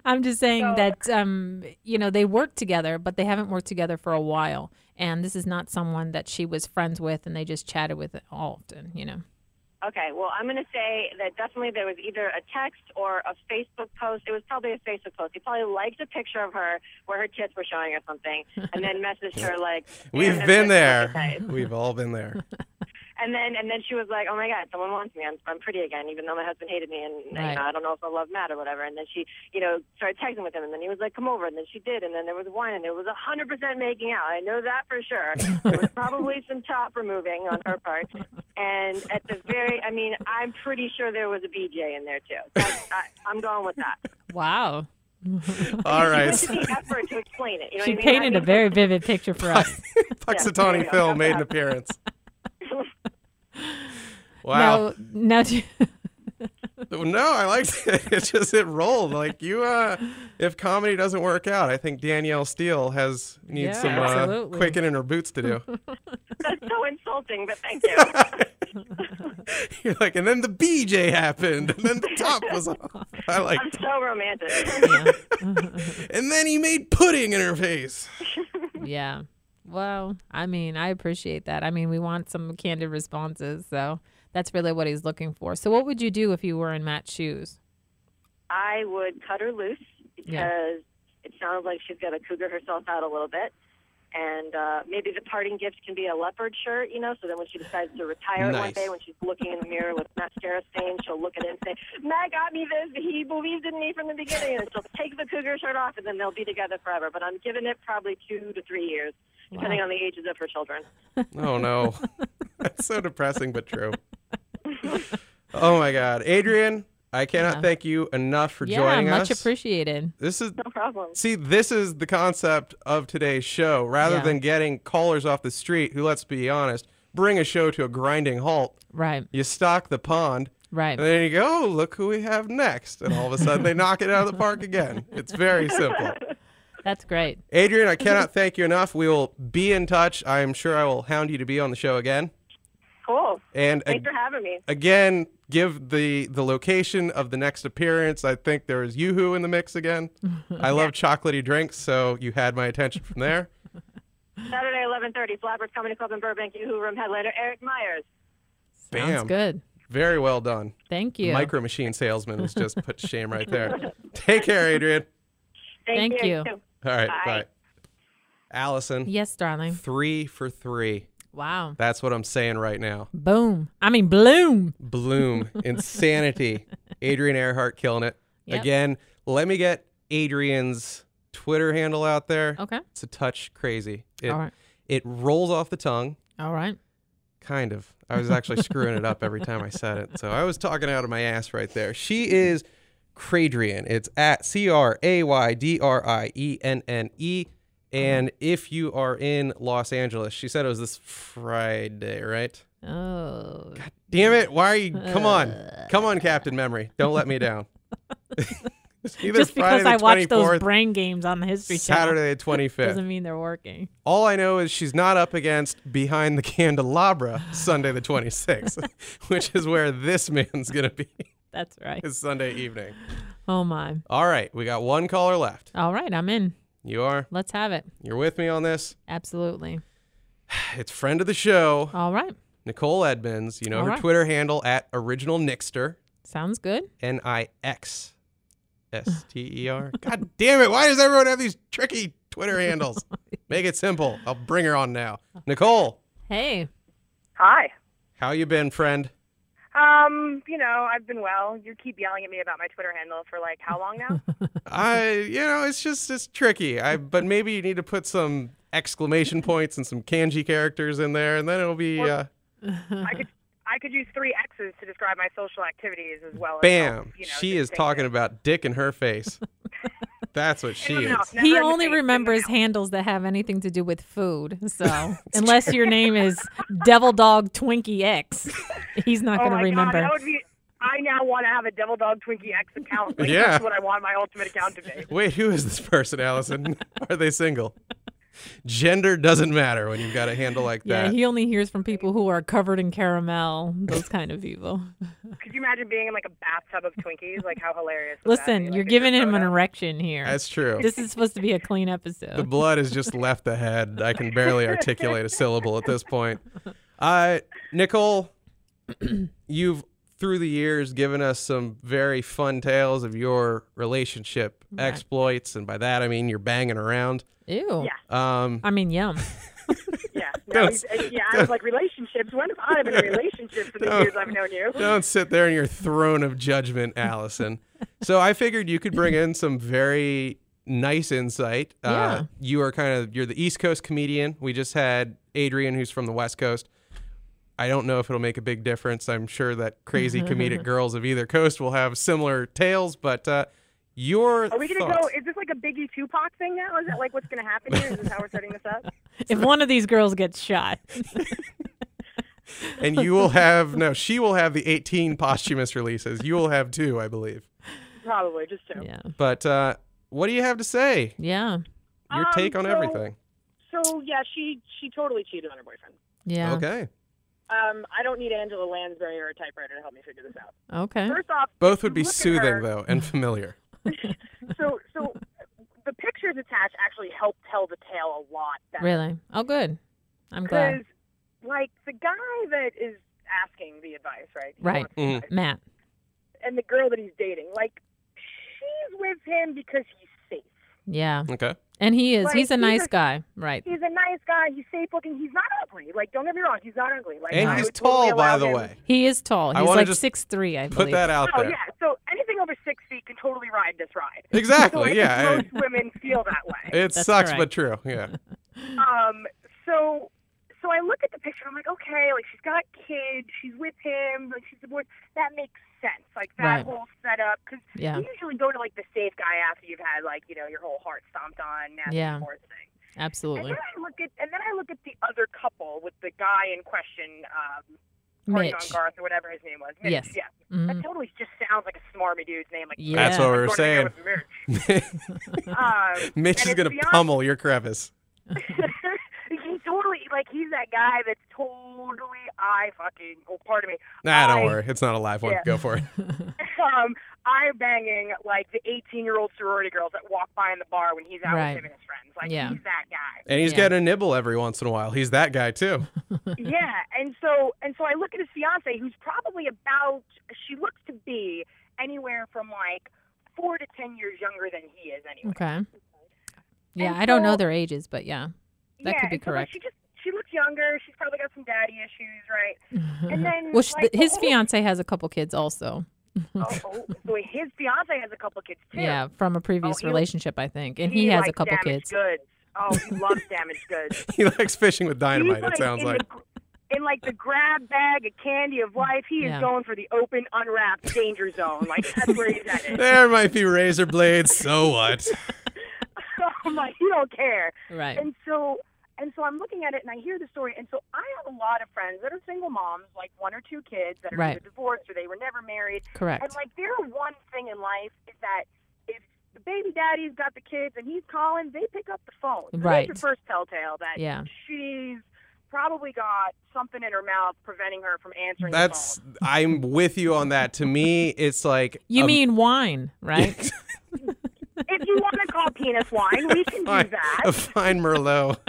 I'm just saying So- that, um, you know, they work together, but they haven't worked together for a while. And this is not someone that she was friends with and they just chatted with often, you know. Okay, well, I'm going to say that definitely there was either a text or a Facebook post. It was probably a Facebook post. He probably liked a picture of her where her tits were showing or something, and then messaged her like, We've "Yeah, been that's there. nice." We've all been there. And then and then she was like, "Oh my God, someone wants me. I'm I'm pretty again, even though my husband hated me, and Right. you know I don't know if I love Matt or whatever." And then she, you know, started texting with him, and then he was like, "Come over," and then she did, and then there was wine, and it was a hundred percent making out. I know that for sure. There was probably some top removing on her part, and at the very, I mean, I'm pretty sure there was a B J in there too. That's, I, I'm going with that. Wow. All She right. went to the effort to explain it. You know She what I mean? painted I a mean, very vivid picture for us. Puxatawny there you go. Phil Got made an that. appearance. Wow. Now, now, do- No, I liked it. It just it rolled. Like you uh if comedy doesn't work out, I think Danielle Steele has needs Yeah, some uh, absolutely. quickening her boots to do. That's so insulting, but thank you. You're like, and then the B J happened, and then the top was off. I like I'm so romantic. and then he made pudding in her face. yeah. Well, I mean, I appreciate that. I mean, we want some candid responses, so that's really what he's looking for. So what would you do if you were in Matt's shoes? I would cut her loose because Yeah. it sounds like she's got to cougar herself out a little bit. And uh, maybe the parting gift can be a leopard shirt, you know, so then when she decides to retire one Nice. day, when she's looking in the mirror with mascara stains, she'll look at it and say, Matt got me this. He believed in me from the beginning. And she'll take the cougar shirt off, and then they'll be together forever. But I'm giving it probably two to three years, depending Wow. on the ages of her children. Oh no. That's so depressing but true. Oh my God. Adrian, I cannot Yeah. thank you enough for yeah, joining much us. appreciated. This is No problem. See, this is the concept of today's show. Rather Yeah. than getting callers off the street who, let's be honest, bring a show to a grinding halt, Right, you stock the pond, right. and then you go, oh, look who we have next. And all of a sudden they knock it out of the park again. It's very simple. That's great. Adrian, I cannot thank you enough. We will be in touch. I'm sure I will hound you to be on the show again. Cool. And Thanks ag- for having me. again, give the the location of the next appearance. I think there is Yoo-Hoo in the mix again. I love chocolatey drinks, so you had my attention from there. Saturday, eleven thirty, Flappers Comedy Club in Burbank, Yoo-Hoo Room headliner Eric Myers. Bam. Sounds good. Very well done. Thank you. Micro Machine salesman was just put to shame right there. Take care, Adrian. Thank, Thank you. too. All right, Bye. bye. Allison, Yes, darling. three for three. Wow. That's what I'm saying right now. Boom. I mean, bloom. Bloom, insanity. Adrian Earhart killing it. Yep. Again, let me get Adrian's Twitter handle out there. Okay. It's a touch crazy. It, All right. it rolls off the tongue. All right. Kind of. I was actually screwing it up every time I said it. So I was talking out of my ass right there. She is Craydrian. It's at C R A Y D R I E N N E. And if you are in Los Angeles, she said it was this Friday, right? Oh. Damn it. Why are you? Come on. Come on, Captain Memory. Don't let me down. It's either Just Friday because the I watch those twenty-fourth, brain games on the History Channel Saturday the twenty-fifth. doesn't mean they're working. All I know is she's not up against Behind the Candelabra Sunday the twenty-sixth, which is where this man's going to be That's right. is Sunday evening. Oh, my. All right. We got one caller left. All right. I'm in. You are? Let's have it. You're with me on this? Absolutely. It's friend of the show, All right. Nicole Edmonds. You know All her right. Twitter handle at Original Nixter, Sounds good. N I X S T E R. God damn it. Why does everyone have these tricky Twitter handles? Make it simple. I'll bring her on now. Nicole, Hey. Hi. how you been, friend? Um, you know, I've been well. You keep yelling at me about my Twitter handle for like how long now? I, you know, it's just it's tricky. I, but maybe you need to put some exclamation points and some kanji characters in there, and then it'll be uh, I could I could use three X's to describe my social activities as well. As bam. you know, She is distinct. talking about dick in her face. That's what she Good is. enough. Never He in the only face, good remembers enough. handles that have anything to do with food. So unless your name is Devil Dog Twinkie X, he's not Oh going to my remember. God, that would be. I now want to have a Devil Dog Twinkie X account. Like, Yeah. That's what I want my ultimate account to be. Wait, who is this person, Allison? Are they single? Gender doesn't matter when you've got a handle like Yeah, that. he only hears from people who are covered in caramel, those kind of people. Could you imagine being in like a bathtub of Twinkies? Like how hilarious. would that be? Listen, Like, you're a giving good him an photo. erection here. That's true. This is supposed to be a clean The episode. blood has just left the head. I can barely articulate a syllable at this point. Uh, Nicole, you've, through the years, given us some very fun tales of your relationship Right. exploits. And by that, I mean you're banging around. Ew. Yeah. Um, I mean, yum. Yeah. No, Don't- he's, uh, yeah. I was like relationships. When have I been in a relationship for the Don't- years I've known you? Don't sit there in your throne of judgment, Allison. So I figured you could bring in some very nice insight. Yeah. Uh, you are kind of, you're the East Coast comedian. We just had Adrian, who's from the West Coast. I don't know if it'll make a big difference. I'm sure that crazy comedic girls of either coast will have similar tales, but uh, your Are we gonna thoughts. go? Is this like a Biggie Tupac thing now? Is that like what's gonna happen here? Is this how we're setting this up? If one of these girls gets shot. And you will have, no, she will have the eighteen posthumous releases. You will have two, I believe. Probably just two. Yeah. But uh, what do you have to say? Yeah. Your Um, take on so- everything. So yeah, she she totally cheated on her boyfriend. Yeah. Okay. Um, I don't need Angela Lansbury or a typewriter to help me figure this out. Okay. First off, Both would be look at soothing, her. though, and familiar. So so the pictures attached actually help tell the tale a lot better. Really? Oh, good. I'm glad. Because like the guy that is asking the advice, right? He Right. wants the Mhm. advice. Matt. And the girl that he's dating, like she's with him because he's safe. Yeah. Okay. And he is. Like, He's a he's nice a- guy. Right. He's a nice guy. He's safe looking. He's not ugly. Like, don't get me wrong. He's not ugly. Like, And I he's would totally tall, by allow the him- way. He is tall. I He's wanna like just six three, I Put believe. that out Oh there. yeah. So anything over six feet can totally ride this ride. So Exactly. I think Yeah. most women feel that way. It That's sucks, correct. but true. Yeah. Um. So, so I look at the picture. I'm like, okay, like she's got kids. She's with him. Like she's divorced. That makes sense. Like that Right. whole setup. Because Yeah. you usually go to like the safe guy after you've had like you know your whole heart stomped on, nasty Yeah. divorce thing. And Absolutely. then I look at and then I look at the other couple with the guy in question, um, Party on Mitch. Garth or whatever his name was. Mitch, Yes. Yeah. Mhm. That totally just sounds like a smarmy dude's name. Like Yeah. That's what we I'm were going saying. to go with Mitch. Um, Mitch and is going his to fiance- pummel your crevice. He's totally like he's that guy that's totally I fucking oh pardon me. Nah, don't I- worry. It's not a live one. Yeah. Go for it. Um, I banging like the eighteen year old sorority girls that walk by in the bar when he's out Right. with him and his friends. Like Yeah. he's that guy. And he's Yeah. getting a nibble every once in a while. He's that guy, too. Yeah, and so and so I look at his fiance, who's probably about she looks to be anywhere from like four to ten years younger than he is anyway. Okay. Yeah, And I don't know so- their ages, but yeah. That yeah, could be and so, like, correct. she just she looks younger. She's probably got some daddy issues, right? And then well, sh- like, the his whole- fiance has a couple kids also. Oh, oh, so his fiance has a couple kids too. Yeah, from a previous Oh, he- relationship, I think, and he, has a likes couple damaged kids. Goods. Oh, he loves damaged goods. He likes fishing with dynamite, He's it sounds in like. The, in like the grab bag of candy of life, he Yeah. is going for the open, unwrapped danger zone. Like that's where he's at. It. There might be razor blades. So what? I'm like, you don't care. Right. And so, and so I'm looking at it, and I hear the story, and so I have a lot of friends that are single moms, like one or two kids that are Right. either divorced or they were never married. Correct. And like their one thing in life is that if the baby daddy's got the kids and he's calling, they pick up the phone. So Right. That's your first telltale that Yeah. she's probably got something in her mouth preventing her from answering That's, the phone. I'm with you on that. To me, it's like. You a- mean wine, right? If you want to call penis wine, we can do fine- that. a fine Merlot.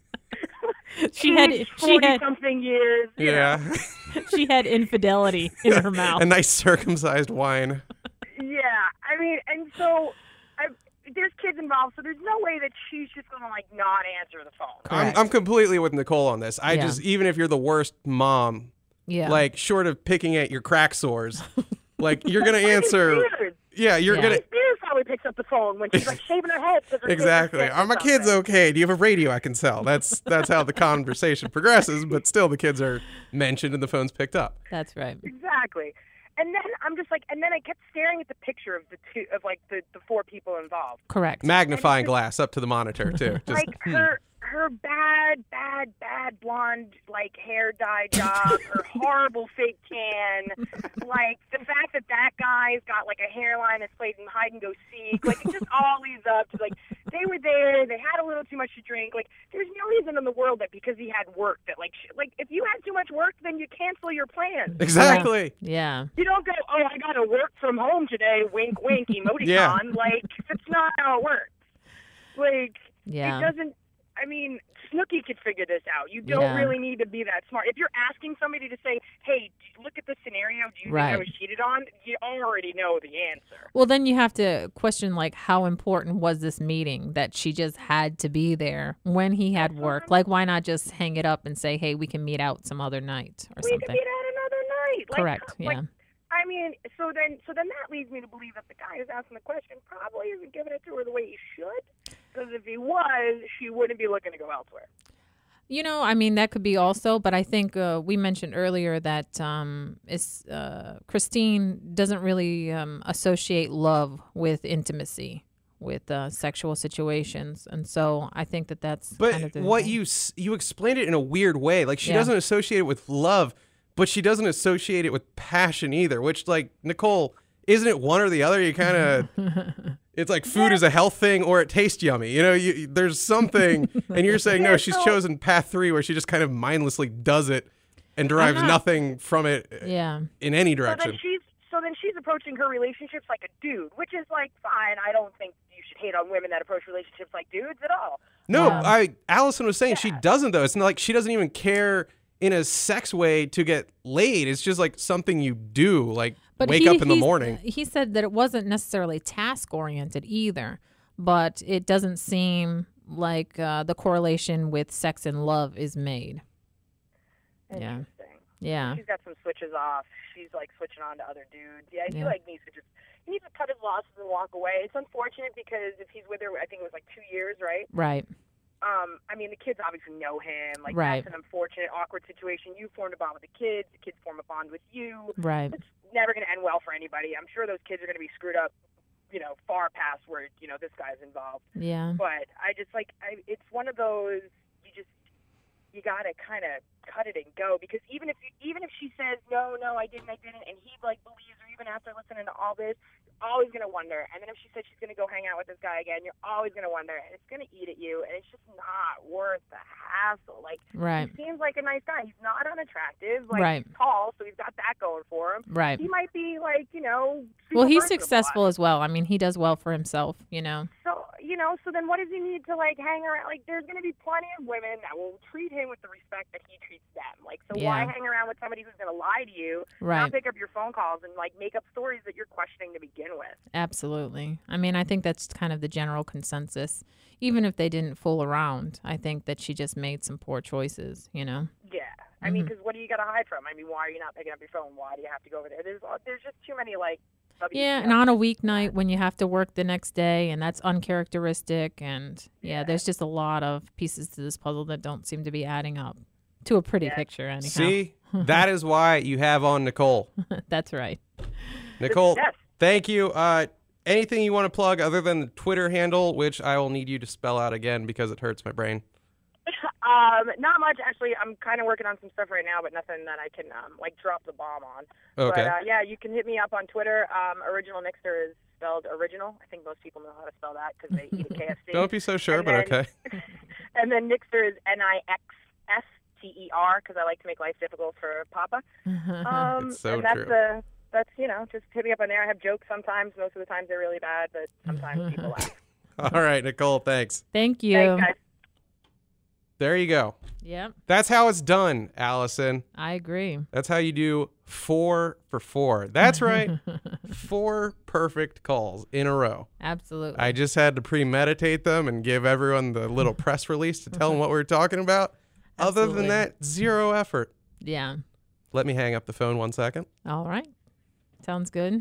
she had She's she forty had something years. you know. Yeah. she had infidelity in her mouth. A nice circumcised wine. Yeah, I mean, and so I, there's kids involved, so there's no way that she's just gonna like not answer the phone. I'm, Correct. I'm completely with Nicole on this. I Yeah. just, even if you're the worst mom, Yeah. like short of picking at your crack sores, like you're going to answer. Spears. Yeah, you're Yeah. going to. Spears probably picks up the phone when she's like shaving her head. 'cause her kids Exactly. sick or Are my kids something. okay? Do you have a radio I can sell? That's that's how the conversation progresses, but still the kids are mentioned and the phone's picked up. That's right. Exactly. And then I'm just like, and then I kept staring at the picture of the two, of like the, the four people involved. Correct. Magnifying glass up to the monitor too. Just, Like her, her bad, bad, bad blonde like hair dye job, her horrible fake tan, like the fact that that guy's got like a hairline that's played in hide and go seek, like it just all leads up to like they they were there. They had a little too much to drink. Like, there's no reason in the world that because he had work that, like, sh- like if you had too much work, then you cancel your plans. Exactly. Yeah. You don't go, oh, I got to work from home today, wink, wink, emoticon. Yeah. Like, that's not how it works. Like, Yeah. it doesn't, I mean, Snooki could figure this out. You don't Yeah. really need to be that smart. If you're asking somebody to say, hey, look at this scenario, do you Right. think I was cheated on? You already know the answer. Well, then you have to question, like, how important was this meeting that she just had to be there when he had work? Like, why not just hang it up and say, hey, we can meet out some other night or We something? could meet out another night. Like, Correct, like, yeah. I mean, so then, so then that leads me to believe that the guy who's asking the question probably isn't giving it to her the way he should. Because if he was, she wouldn't be looking to go elsewhere. You know, I mean, that could be also, but I think uh, we mentioned earlier that um, it's, uh, Christine doesn't really um, associate love with intimacy, with uh, sexual situations. And so I think that that's But kind of the what thing. you s- you explained it in a weird way. Like she Yeah. doesn't associate it with love, but she doesn't associate it with passion either. Which, like Nicole, isn't it one or the other? You kind of, it's like food is a health thing or it tastes yummy. You know, you, there's something, and you're saying no. Yeah, She's so- chosen path three, where she just kind of mindlessly does it and derives not- nothing from it Yeah. in any So then direction. she's so then she's approaching her relationships like a dude, which is like fine. I don't think you should hate on women that approach relationships like dudes at all. No, Yeah. I Allison was saying she doesn't though. It's not like she doesn't even care in a sex way to get laid. It's just like something you do, like But wake he- up in the he's- morning. He said that it wasn't necessarily task oriented either, but it doesn't seem like uh, the correlation with sex and love is made. Yeah. Interesting. Yeah. She's got some switches off. She's like switching on to other dudes. Yeah, I feel Yeah. like needs to just he needs to cut his losses and walk away. It's unfortunate because if he's with her, I think it was like two years, right? Right. Um, I mean, the kids obviously know him. Like Right. that's an unfortunate, awkward situation. You formed a bond with the kids. The kids form a bond with you. Right. It's never going to end well for anybody. I'm sure those kids are going to be screwed up, you know, far past where you know this guy's involved. Yeah. But I just like I, it's one of those you just you gotta kind of cut it and go because even if you, even if she says no, no, I didn't, I didn't, and he like believes her even after listening to all this, you're always gonna wonder. And then if she says she's gonna go hang out with this guy again, you're always gonna wonder, and it's gonna eat at you, and it's just not worth the hassle. Like Right. he seems like a nice guy. He's not unattractive. Like Right. he's tall, so he's got that going for him. Right. He might be like you know. Well, super he's versatile. successful as well. I mean, he does well for himself, you know. So, you know, so then what does he need to, like, hang around? Like, there's going to be plenty of women that will treat him with the respect that he treats them. Like, so why Yeah. hang around with somebody who's going to lie to you, Right. not pick up your phone calls, and, like, make up stories that you're questioning to begin with? Absolutely. I mean, I think that's kind of the general consensus. Even if they didn't fool around, I think that she just made some poor choices, you know. Yeah. I mean, because what do you got to hide from? I mean, why are you not picking up your phone? Why do you have to go over there? There's there's just too many, like, W Yeah, T F. and on a weeknight when you have to work the next day, and that's uncharacteristic, and yeah, there's just a lot of pieces to this puzzle that don't seem to be adding up to a pretty Yeah. picture. Anyhow, See, that is why you have on Nicole. that's right. Nicole, Yes. thank you. Uh, anything you want to plug other than the Twitter handle, which I will need you to spell out again because it hurts my brain. Um, not much actually. I'm kind of working on some stuff right now, but nothing that I can um, like drop the bomb on. Okay. But uh, yeah, you can hit me up on Twitter. Um, Original Nixter is spelled original. I think most people know how to spell that because they eat at K F C. Don't be so sure, And but then- okay. And then Nixter is N I X S T E R because I like to make life difficult for Papa. Um, It's so and that's true. the that's you know just hit me up on there. I have jokes sometimes. Most of the times they're really bad, but sometimes people laugh. All right, Nicole, thanks. Thank you. Thanks, guys. There you go. Yep, That's how it's done, Allison. I agree. That's how you do four for four. That's right. Four perfect calls in a row. Absolutely. I just had to premeditate them and give everyone the little press release to tell them what we were talking about. Other Absolutely. than that, zero effort. yeah. Let me hang up the phone one second. All right. Sounds good.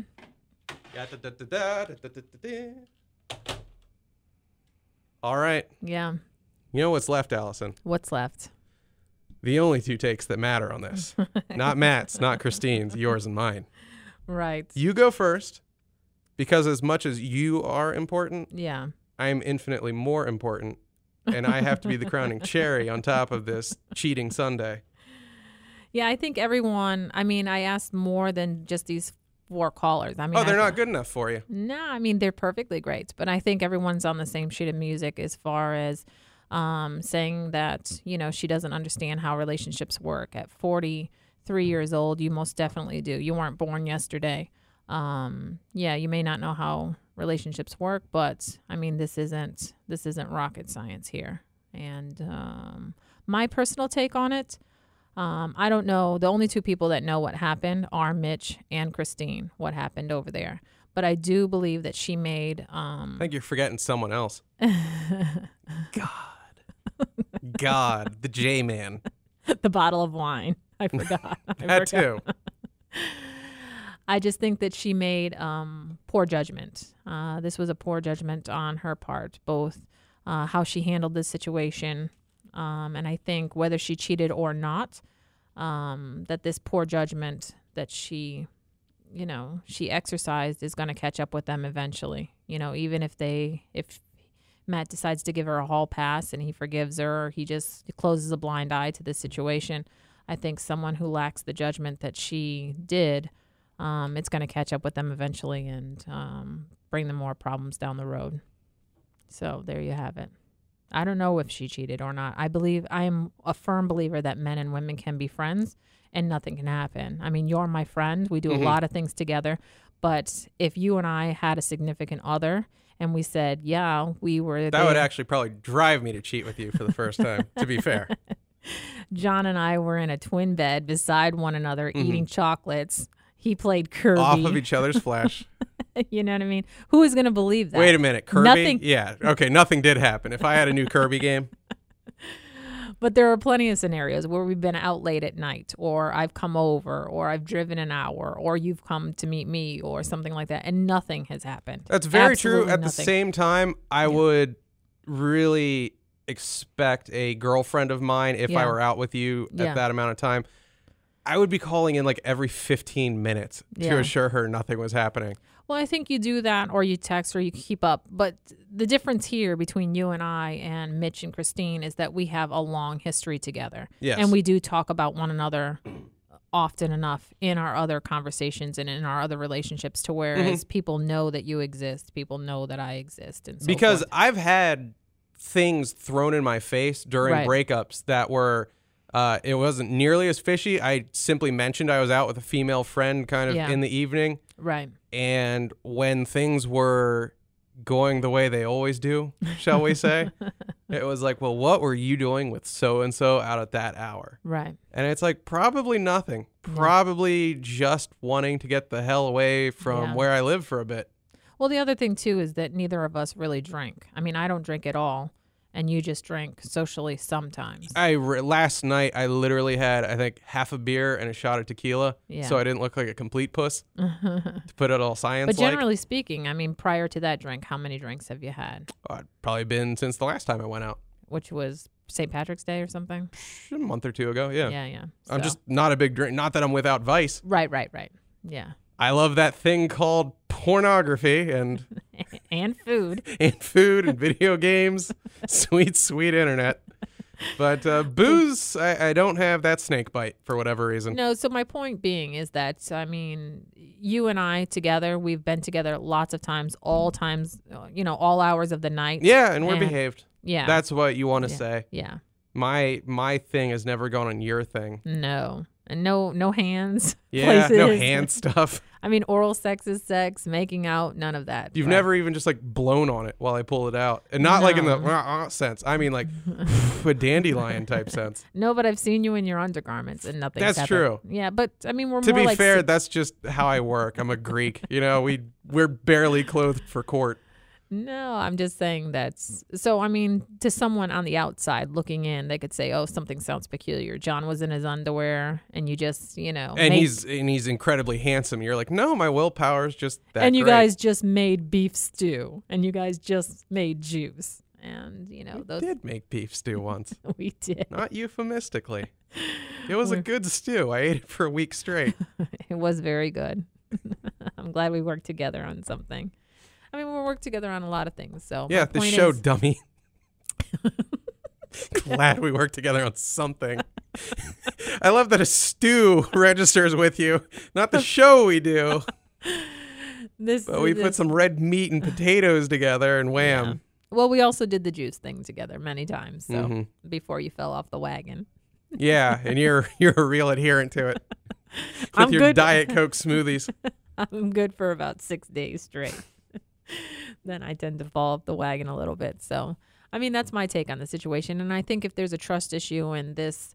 All right. Yeah. You know what's left, Allison? What's left? The only two takes that matter on this. Not Matt's, not Christine's, yours and mine. Right. You go first because as much as you are important, Yeah. I am infinitely more important, and I have to be the crowning cherry on top of this cheating Sunday. Yeah, I think everyone, I mean, I asked more than just these four callers. I mean, Oh, they're I, not good enough for you. No, I mean, they're perfectly great. But I think everyone's on the same sheet of music as far as um, saying that, you know, she doesn't understand how relationships work. At forty-three years old, you most definitely do. You weren't born yesterday. Um, yeah, you may not know how relationships work, but I mean, this isn't this isn't rocket science here. And um, my personal take on it, um, I don't know. The only two people that know what happened are Mitch and Christine, what happened over there. But I do believe that she made... Um, I think you're forgetting someone else. God. God, the J-Man. the bottle of wine. I forgot. I That forgot. too. I just think that she made um, poor judgment. Uh, this was a poor judgment on her part, both uh, how she handled this situation, um, and I think whether she cheated or not, um, that this poor judgment that she, you know, she exercised is going to catch up with them eventually. You know, even if they, if Matt decides to give her a hall pass and he forgives her, or he just closes a blind eye to this situation, I think someone who lacks the judgment that she did, Um, it's going to catch up with them eventually and um, bring them more problems down the road. So there you have it. I don't know if she cheated or not. I believe I am a firm believer that men and women can be friends and nothing can happen. I mean, you're my friend. We do Mm-hmm. a lot of things together. But if you and I had a significant other and we said, yeah, we were That there. would actually probably drive me to cheat with you for the first time, to be fair. John and I were in a twin bed beside one another Mm-hmm. eating chocolates. He played Kirby. Off of each other's flesh. You know what I mean? Who is going to believe that? Wait a minute, Kirby? Nothing. Yeah, okay, nothing did happen. If I had a new Kirby game, But there are plenty of scenarios where we've been out late at night, or I've come over, or I've driven an hour, or you've come to meet me, or something like that, and nothing has happened. that's very Absolutely true. At the nothing. same time, I would really expect a girlfriend of mine, if I Yeah. were out with you Yeah. at that amount of time, I would be calling in like every fifteen minutes to Yeah. assure her nothing was happening. Well, I think you do that, or you text, or you keep up. But the difference here between you and I and Mitch and Christine is that we have a long history together. Yes. And we do talk about one another often enough in our other conversations and in our other relationships to whereas people know that you exist, people know that I exist. And so Because forth. I've had things thrown in my face during Right. breakups that were, uh, it wasn't nearly as fishy. I simply mentioned I was out with a female friend kind of Yeah. in the evening. Right. And when things were going the way they always do, shall we say, it was like, well, what were you doing with so-and-so out at that hour? Right. And it's like, probably nothing. Probably just wanting to get the hell away from Yeah. where I live for a bit. Well, the other thing, too, is that neither of us really drink. I mean, I don't drink at all, and you just drink socially sometimes. I re- last night I literally had I think half a beer and a shot of tequila, Yeah. so I didn't look like a complete puss. To put it all science But like, generally speaking, I mean, prior to that drink, how many drinks have you had? I'd probably been since the last time I went out, Which was Saint Patrick's Day or something? a month or two ago. Yeah, Yeah, yeah. I'm So- just not a big drink. Not that I'm without vice. Right, right, right. Yeah. I love that thing called pornography and And food. and food and video games, sweet sweet internet. But uh, booze, I, I don't have that snake bite for whatever reason. No, so my point being is that, I mean, you and I together, we've been together lots of times, all times, uh, you know, all hours of the night. Yeah, and we're And- behaved. Yeah. That's what you want to yeah. say. Yeah. My my thing has never gone on your thing. No. And no no hands. Yeah, no places. hand stuff. I mean, oral sex is sex, making out, none of that. You've But- never even just like blown on it while I pull it out, and not like in the No. uh, uh, sense. I mean like a dandelion type sense. No, but I've seen you in your undergarments and nothing. That's true. Yeah, but I mean, we're To more be like fair, si- that's just how I work. I'm a Greek. You know, we we're barely clothed for court. No, I'm just saying that's so. I mean, to someone on the outside looking in, they could say, "Oh, something sounds peculiar." John was in his underwear, and you just, you know, And made- he's and he's incredibly handsome. You're like, no, my willpower's just that. and you great." guys just made beef stew, and you guys just made juice, and you know those did make beef stew once, we did. not euphemistically. It was a We're- good stew. I ate it for a week straight. It was very good. I'm glad we worked together on something. I mean, we worked together on a lot of things. So my Yeah, the point show, is- dummy. Glad we worked together on something. I love that a stew registers with you, not the show we do. This, But we this, put some red meat and potatoes together, and wham. Yeah. Well, we also did the juice thing together many times. So Mhm. before you fell off the wagon. Yeah, and you're you're a real adherent to it with I'm your good. Diet Coke smoothies. I'm good for about six days straight. Then I tend to fall off the wagon a little bit. So, I mean, that's my take on the situation. And I think if there's a trust issue and this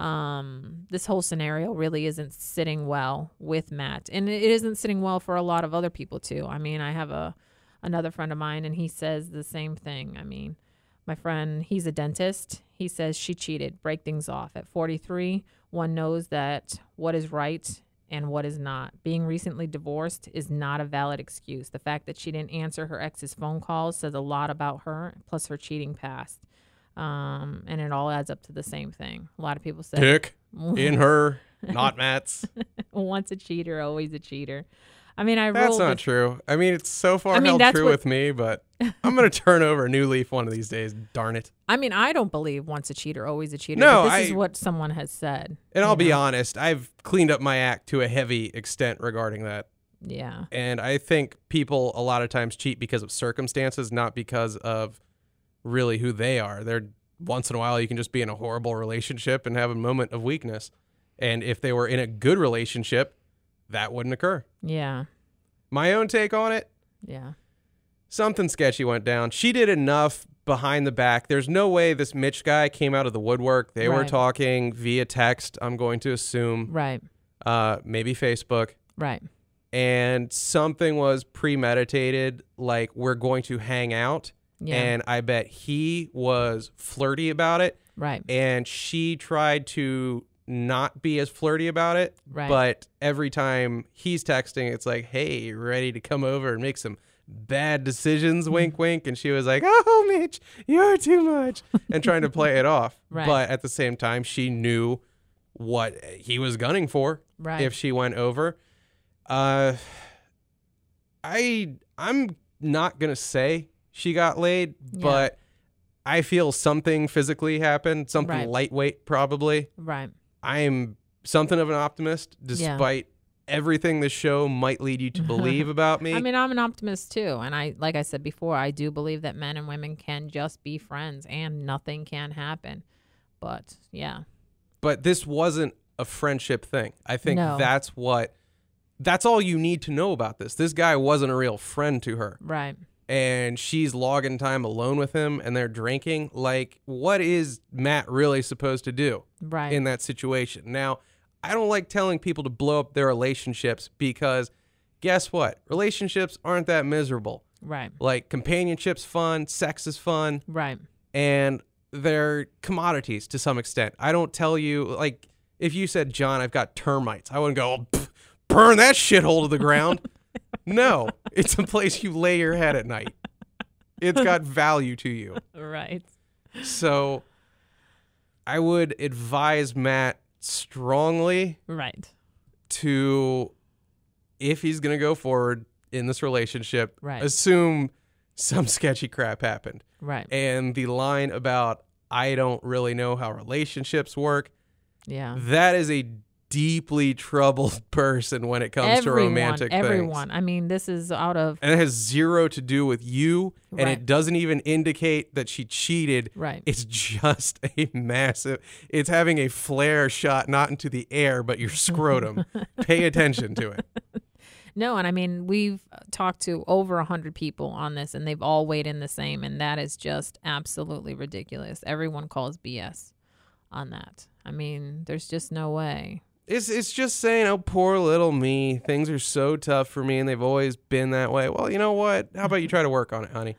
um, this whole scenario really isn't sitting well with Matt, and it isn't sitting well for a lot of other people too. I mean, I have a another friend of mine, and he says the same thing. I mean, my friend, he's a dentist. He says she cheated. Break things off. At forty-three, one knows that what is right and what is not. Being recently divorced is not a valid excuse. The fact that she didn't answer her ex's phone calls says a lot about her, plus her cheating past. Um, and it all adds up to the same thing. A lot of people say, Dick in her, not Matt's. once a cheater, always a cheater. I mean, I That's rolled not with- true. I mean, it's so far I mean, held that's true what- with me, but I'm going to turn over a new leaf one of these days. Darn it. I mean, I don't believe once a cheater, always a cheater. No, but this I- is what someone has said. And you I'll be know? honest, I've cleaned up my act to a heavy extent regarding that. Yeah. And I think people a lot of times cheat because of circumstances, not because of really who they are. They're once in a while you can just be in a horrible relationship and have a moment of weakness. And if they were in a good relationship, that wouldn't occur. Yeah. My own take on it, Yeah. something sketchy went down. She did enough behind the back. There's no way this Mitch guy came out of the woodwork. They were Right. talking via text, I'm going to assume, Right. uh, maybe Facebook. Right. And something was premeditated, like we're going to hang out. Yeah. And I bet he was flirty about it. Right. And she tried to not be as flirty about it. Right. But every time he's texting, it's like, hey, you ready to come over and make some bad decisions? Wink, wink. And she was like, oh, Mitch, you're too much. And trying to play it off. Right. But at the same time, she knew what he was gunning for Right. if she went over. Uh, I, I'm not going to say she got laid, Yeah. but I feel something physically happened, something Right. lightweight probably. Right. I am something of an optimist, despite everything this show might lead you to believe about me. I mean, I'm an optimist too, and I, like I said before, I do believe that men and women can just be friends, and nothing can happen. But yeah, but this wasn't a friendship thing. I think No. that's what, that's all you need to know about this. This guy wasn't a real friend to her. right. And she's logging time alone with him and they're drinking. Like, what is Matt really supposed to do Right. in that situation? Now, I don't like telling people to blow up their relationships because guess what? Relationships aren't that miserable. Right. Like, companionship's fun, sex is fun, Right. and they're commodities to some extent. I don't tell you, like, if you said, John, I've got termites, I wouldn't go, "Pff, burn that shithole to the ground. No, it's a place you lay your head at night. It's got value to you. Right. So I would advise Matt strongly Right. to, if he's going to go forward in this relationship, Right. assume some sketchy crap happened. Right. And the line about, I don't really know how relationships work, Yeah. that is a deeply troubled person when it comes to Everyone. romantic things. Everyone. I mean, this is out of And it has zero to do with you, and Right. it doesn't even indicate that she cheated. Right. It's just a massive, it's having a flare shot not into the air, but your scrotum. Pay attention to it. No, and I mean, we've talked to over a hundred people on this, and they've all weighed in the same, and that is just absolutely ridiculous. Everyone calls B S on that. I mean, there's just no way. It's it's just saying, oh, poor little me. Things are so tough for me, and they've always been that way. Well, you know what? How about you try to work on it, honey?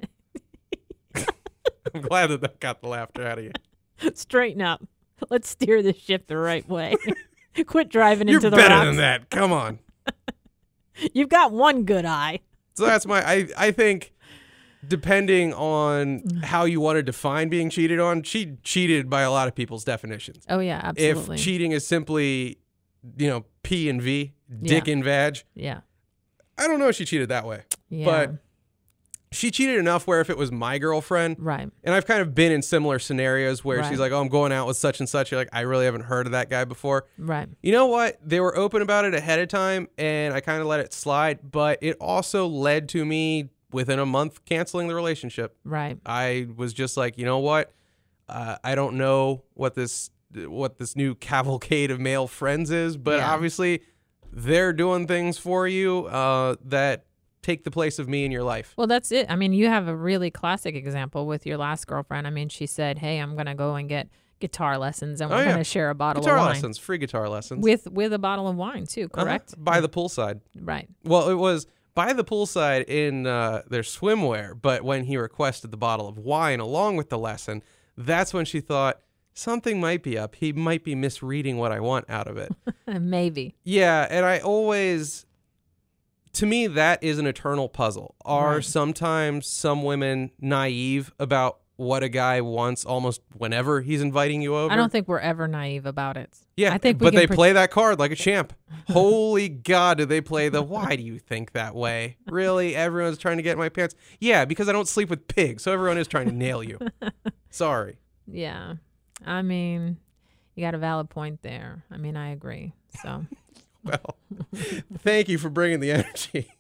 I'm glad that that got the laughter out of you. Straighten up. Let's steer this ship the right way. Quit driving You're into the better rocks. than that. Come on. You've got one good eye. So that's my, I, I think, depending on how you want to define being cheated on, she cheated by a lot of people's definitions. Oh yeah, absolutely. If cheating is simply, you know, P and V, dick Yeah. and vag, yeah. I don't know if she cheated that way. Yeah. But she cheated enough where if it was my girlfriend, Right. and I've kind of been in similar scenarios where Right. she's like, oh, I'm going out with such and such. You're like, I really haven't heard of that guy before. Right. You know what? They were open about it ahead of time, and I kind of let it slide, but it also led to me within a month canceling the relationship. Right. I was just like, you know what? Uh, I don't know what this what this new cavalcade of male friends is, but Yeah. obviously they're doing things for you uh, that take the place of me in your life. Well, that's it. I mean, you have a really classic example with your last girlfriend. I mean, she said, hey, I'm going to go and get guitar lessons, and Oh, we're yeah. going to share a bottle Guitar of wine. lessons, free guitar lessons. With with a bottle of wine, too, Uh-huh. correct? By the poolside. Right. Well, it was by the poolside in uh, their swimwear, but when he requested the bottle of wine along with the lesson, that's when she thought, something might be up. He might be misreading what I want out of it. Maybe. Yeah, and I always, to me, that is an eternal puzzle. Are Right. sometimes some women naive about what a guy wants almost whenever he's inviting you over? I don't think we're ever naive about it. Yeah, I think we but can they pre- play that card like a champ. Holy God, do they play the why do you think that way? Really? Everyone's trying to get in my pants? Yeah, because I don't sleep with pigs, so everyone is trying to nail you. Sorry. Yeah. I mean, you got a valid point there. I mean, I agree. So, Well, thank you for bringing the energy.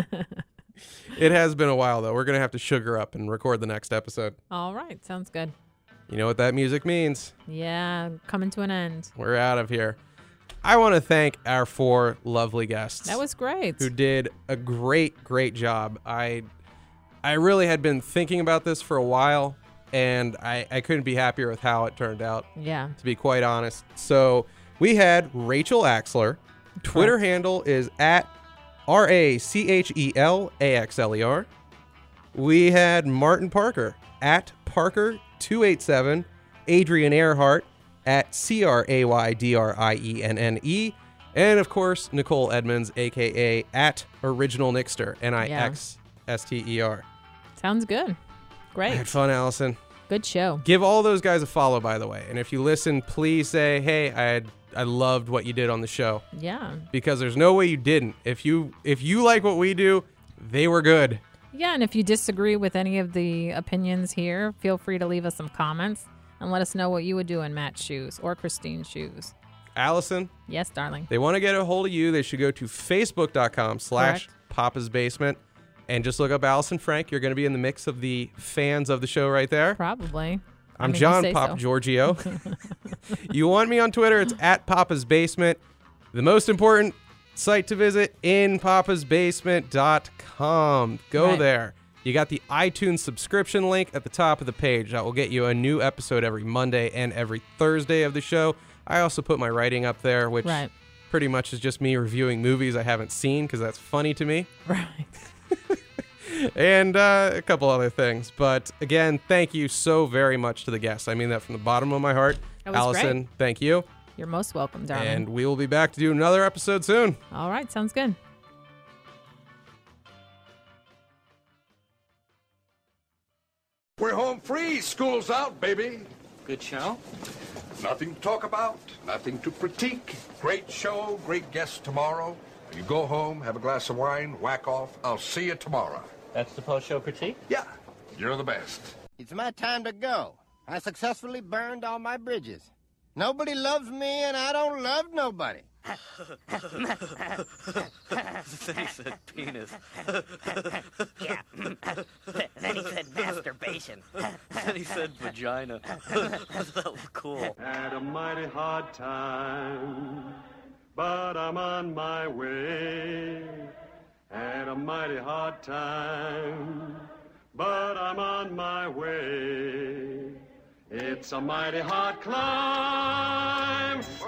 It has been a while, though. We're going to have to sugar up and record the next episode. all right. Sounds good. You know what that music means. Yeah. Coming to an end. We're out of here. I want to thank our four lovely guests. That was great. who did a great, great job. I I really had been thinking about this for a while, and I, I couldn't be happier with how it turned out, Yeah. to be quite honest. So we had Rachel Axler. Twitter handle is at R A C H E L A X L E R. We had Martin Parker at Parker two eight seven. Adrian Earhart at C R A Y D R I E N N E. And, of course, Nicole Edmonds, a k a at Original Nixter, N I X S T E R. Sounds good. I Great. had fun, Allison. Good show. Give all those guys a follow, by the way. And if you listen, please say, hey, I had, I loved what you did on the show. Yeah. Because there's no way you didn't. If you if you like what we do, they were good. Yeah. And if you disagree with any of the opinions here, feel free to leave us some comments and let us know what you would do in Matt's shoes or Christine's shoes. Allison, Yes, darling. they want to get a hold of you. They should go to facebook.com slash Papa's Basement and just look up Allison Frank. You're going to be in the mix of the fans of the show right there. Probably. I I'm mean, you John say Pop so. Giorgio. You want me on Twitter? It's at Papa's Basement. The most important site to visit, in papas basement dot com. Go Right. there. You got the iTunes subscription link at the top of the page. That will get you a new episode every Monday and every Thursday of the show. I also put my writing up there, which Right. pretty much is just me reviewing movies I haven't seen because that's funny to me. Right. And uh, a couple other things. But again, thank you so very much to the guests. I mean that from the bottom of my heart. That was Allison, great. thank you. You're most welcome, darling. And we will be back to do another episode soon. All right. Sounds good. We're home free. School's out, baby. Good show? Nothing to talk about, nothing to critique. Great show, great guests tomorrow. You go home, have a glass of wine, whack off. I'll see you tomorrow. That's the post-show critique? Yeah, you're the best. It's my time to go. I successfully burned all my bridges. Nobody loves me, and I don't love nobody. Then he said penis. Yeah. Then he said masturbation. Then he said vagina. That was cool. Had a mighty hard time, but I'm on my way. Had a mighty hard time, but I'm on my way. It's a mighty hard climb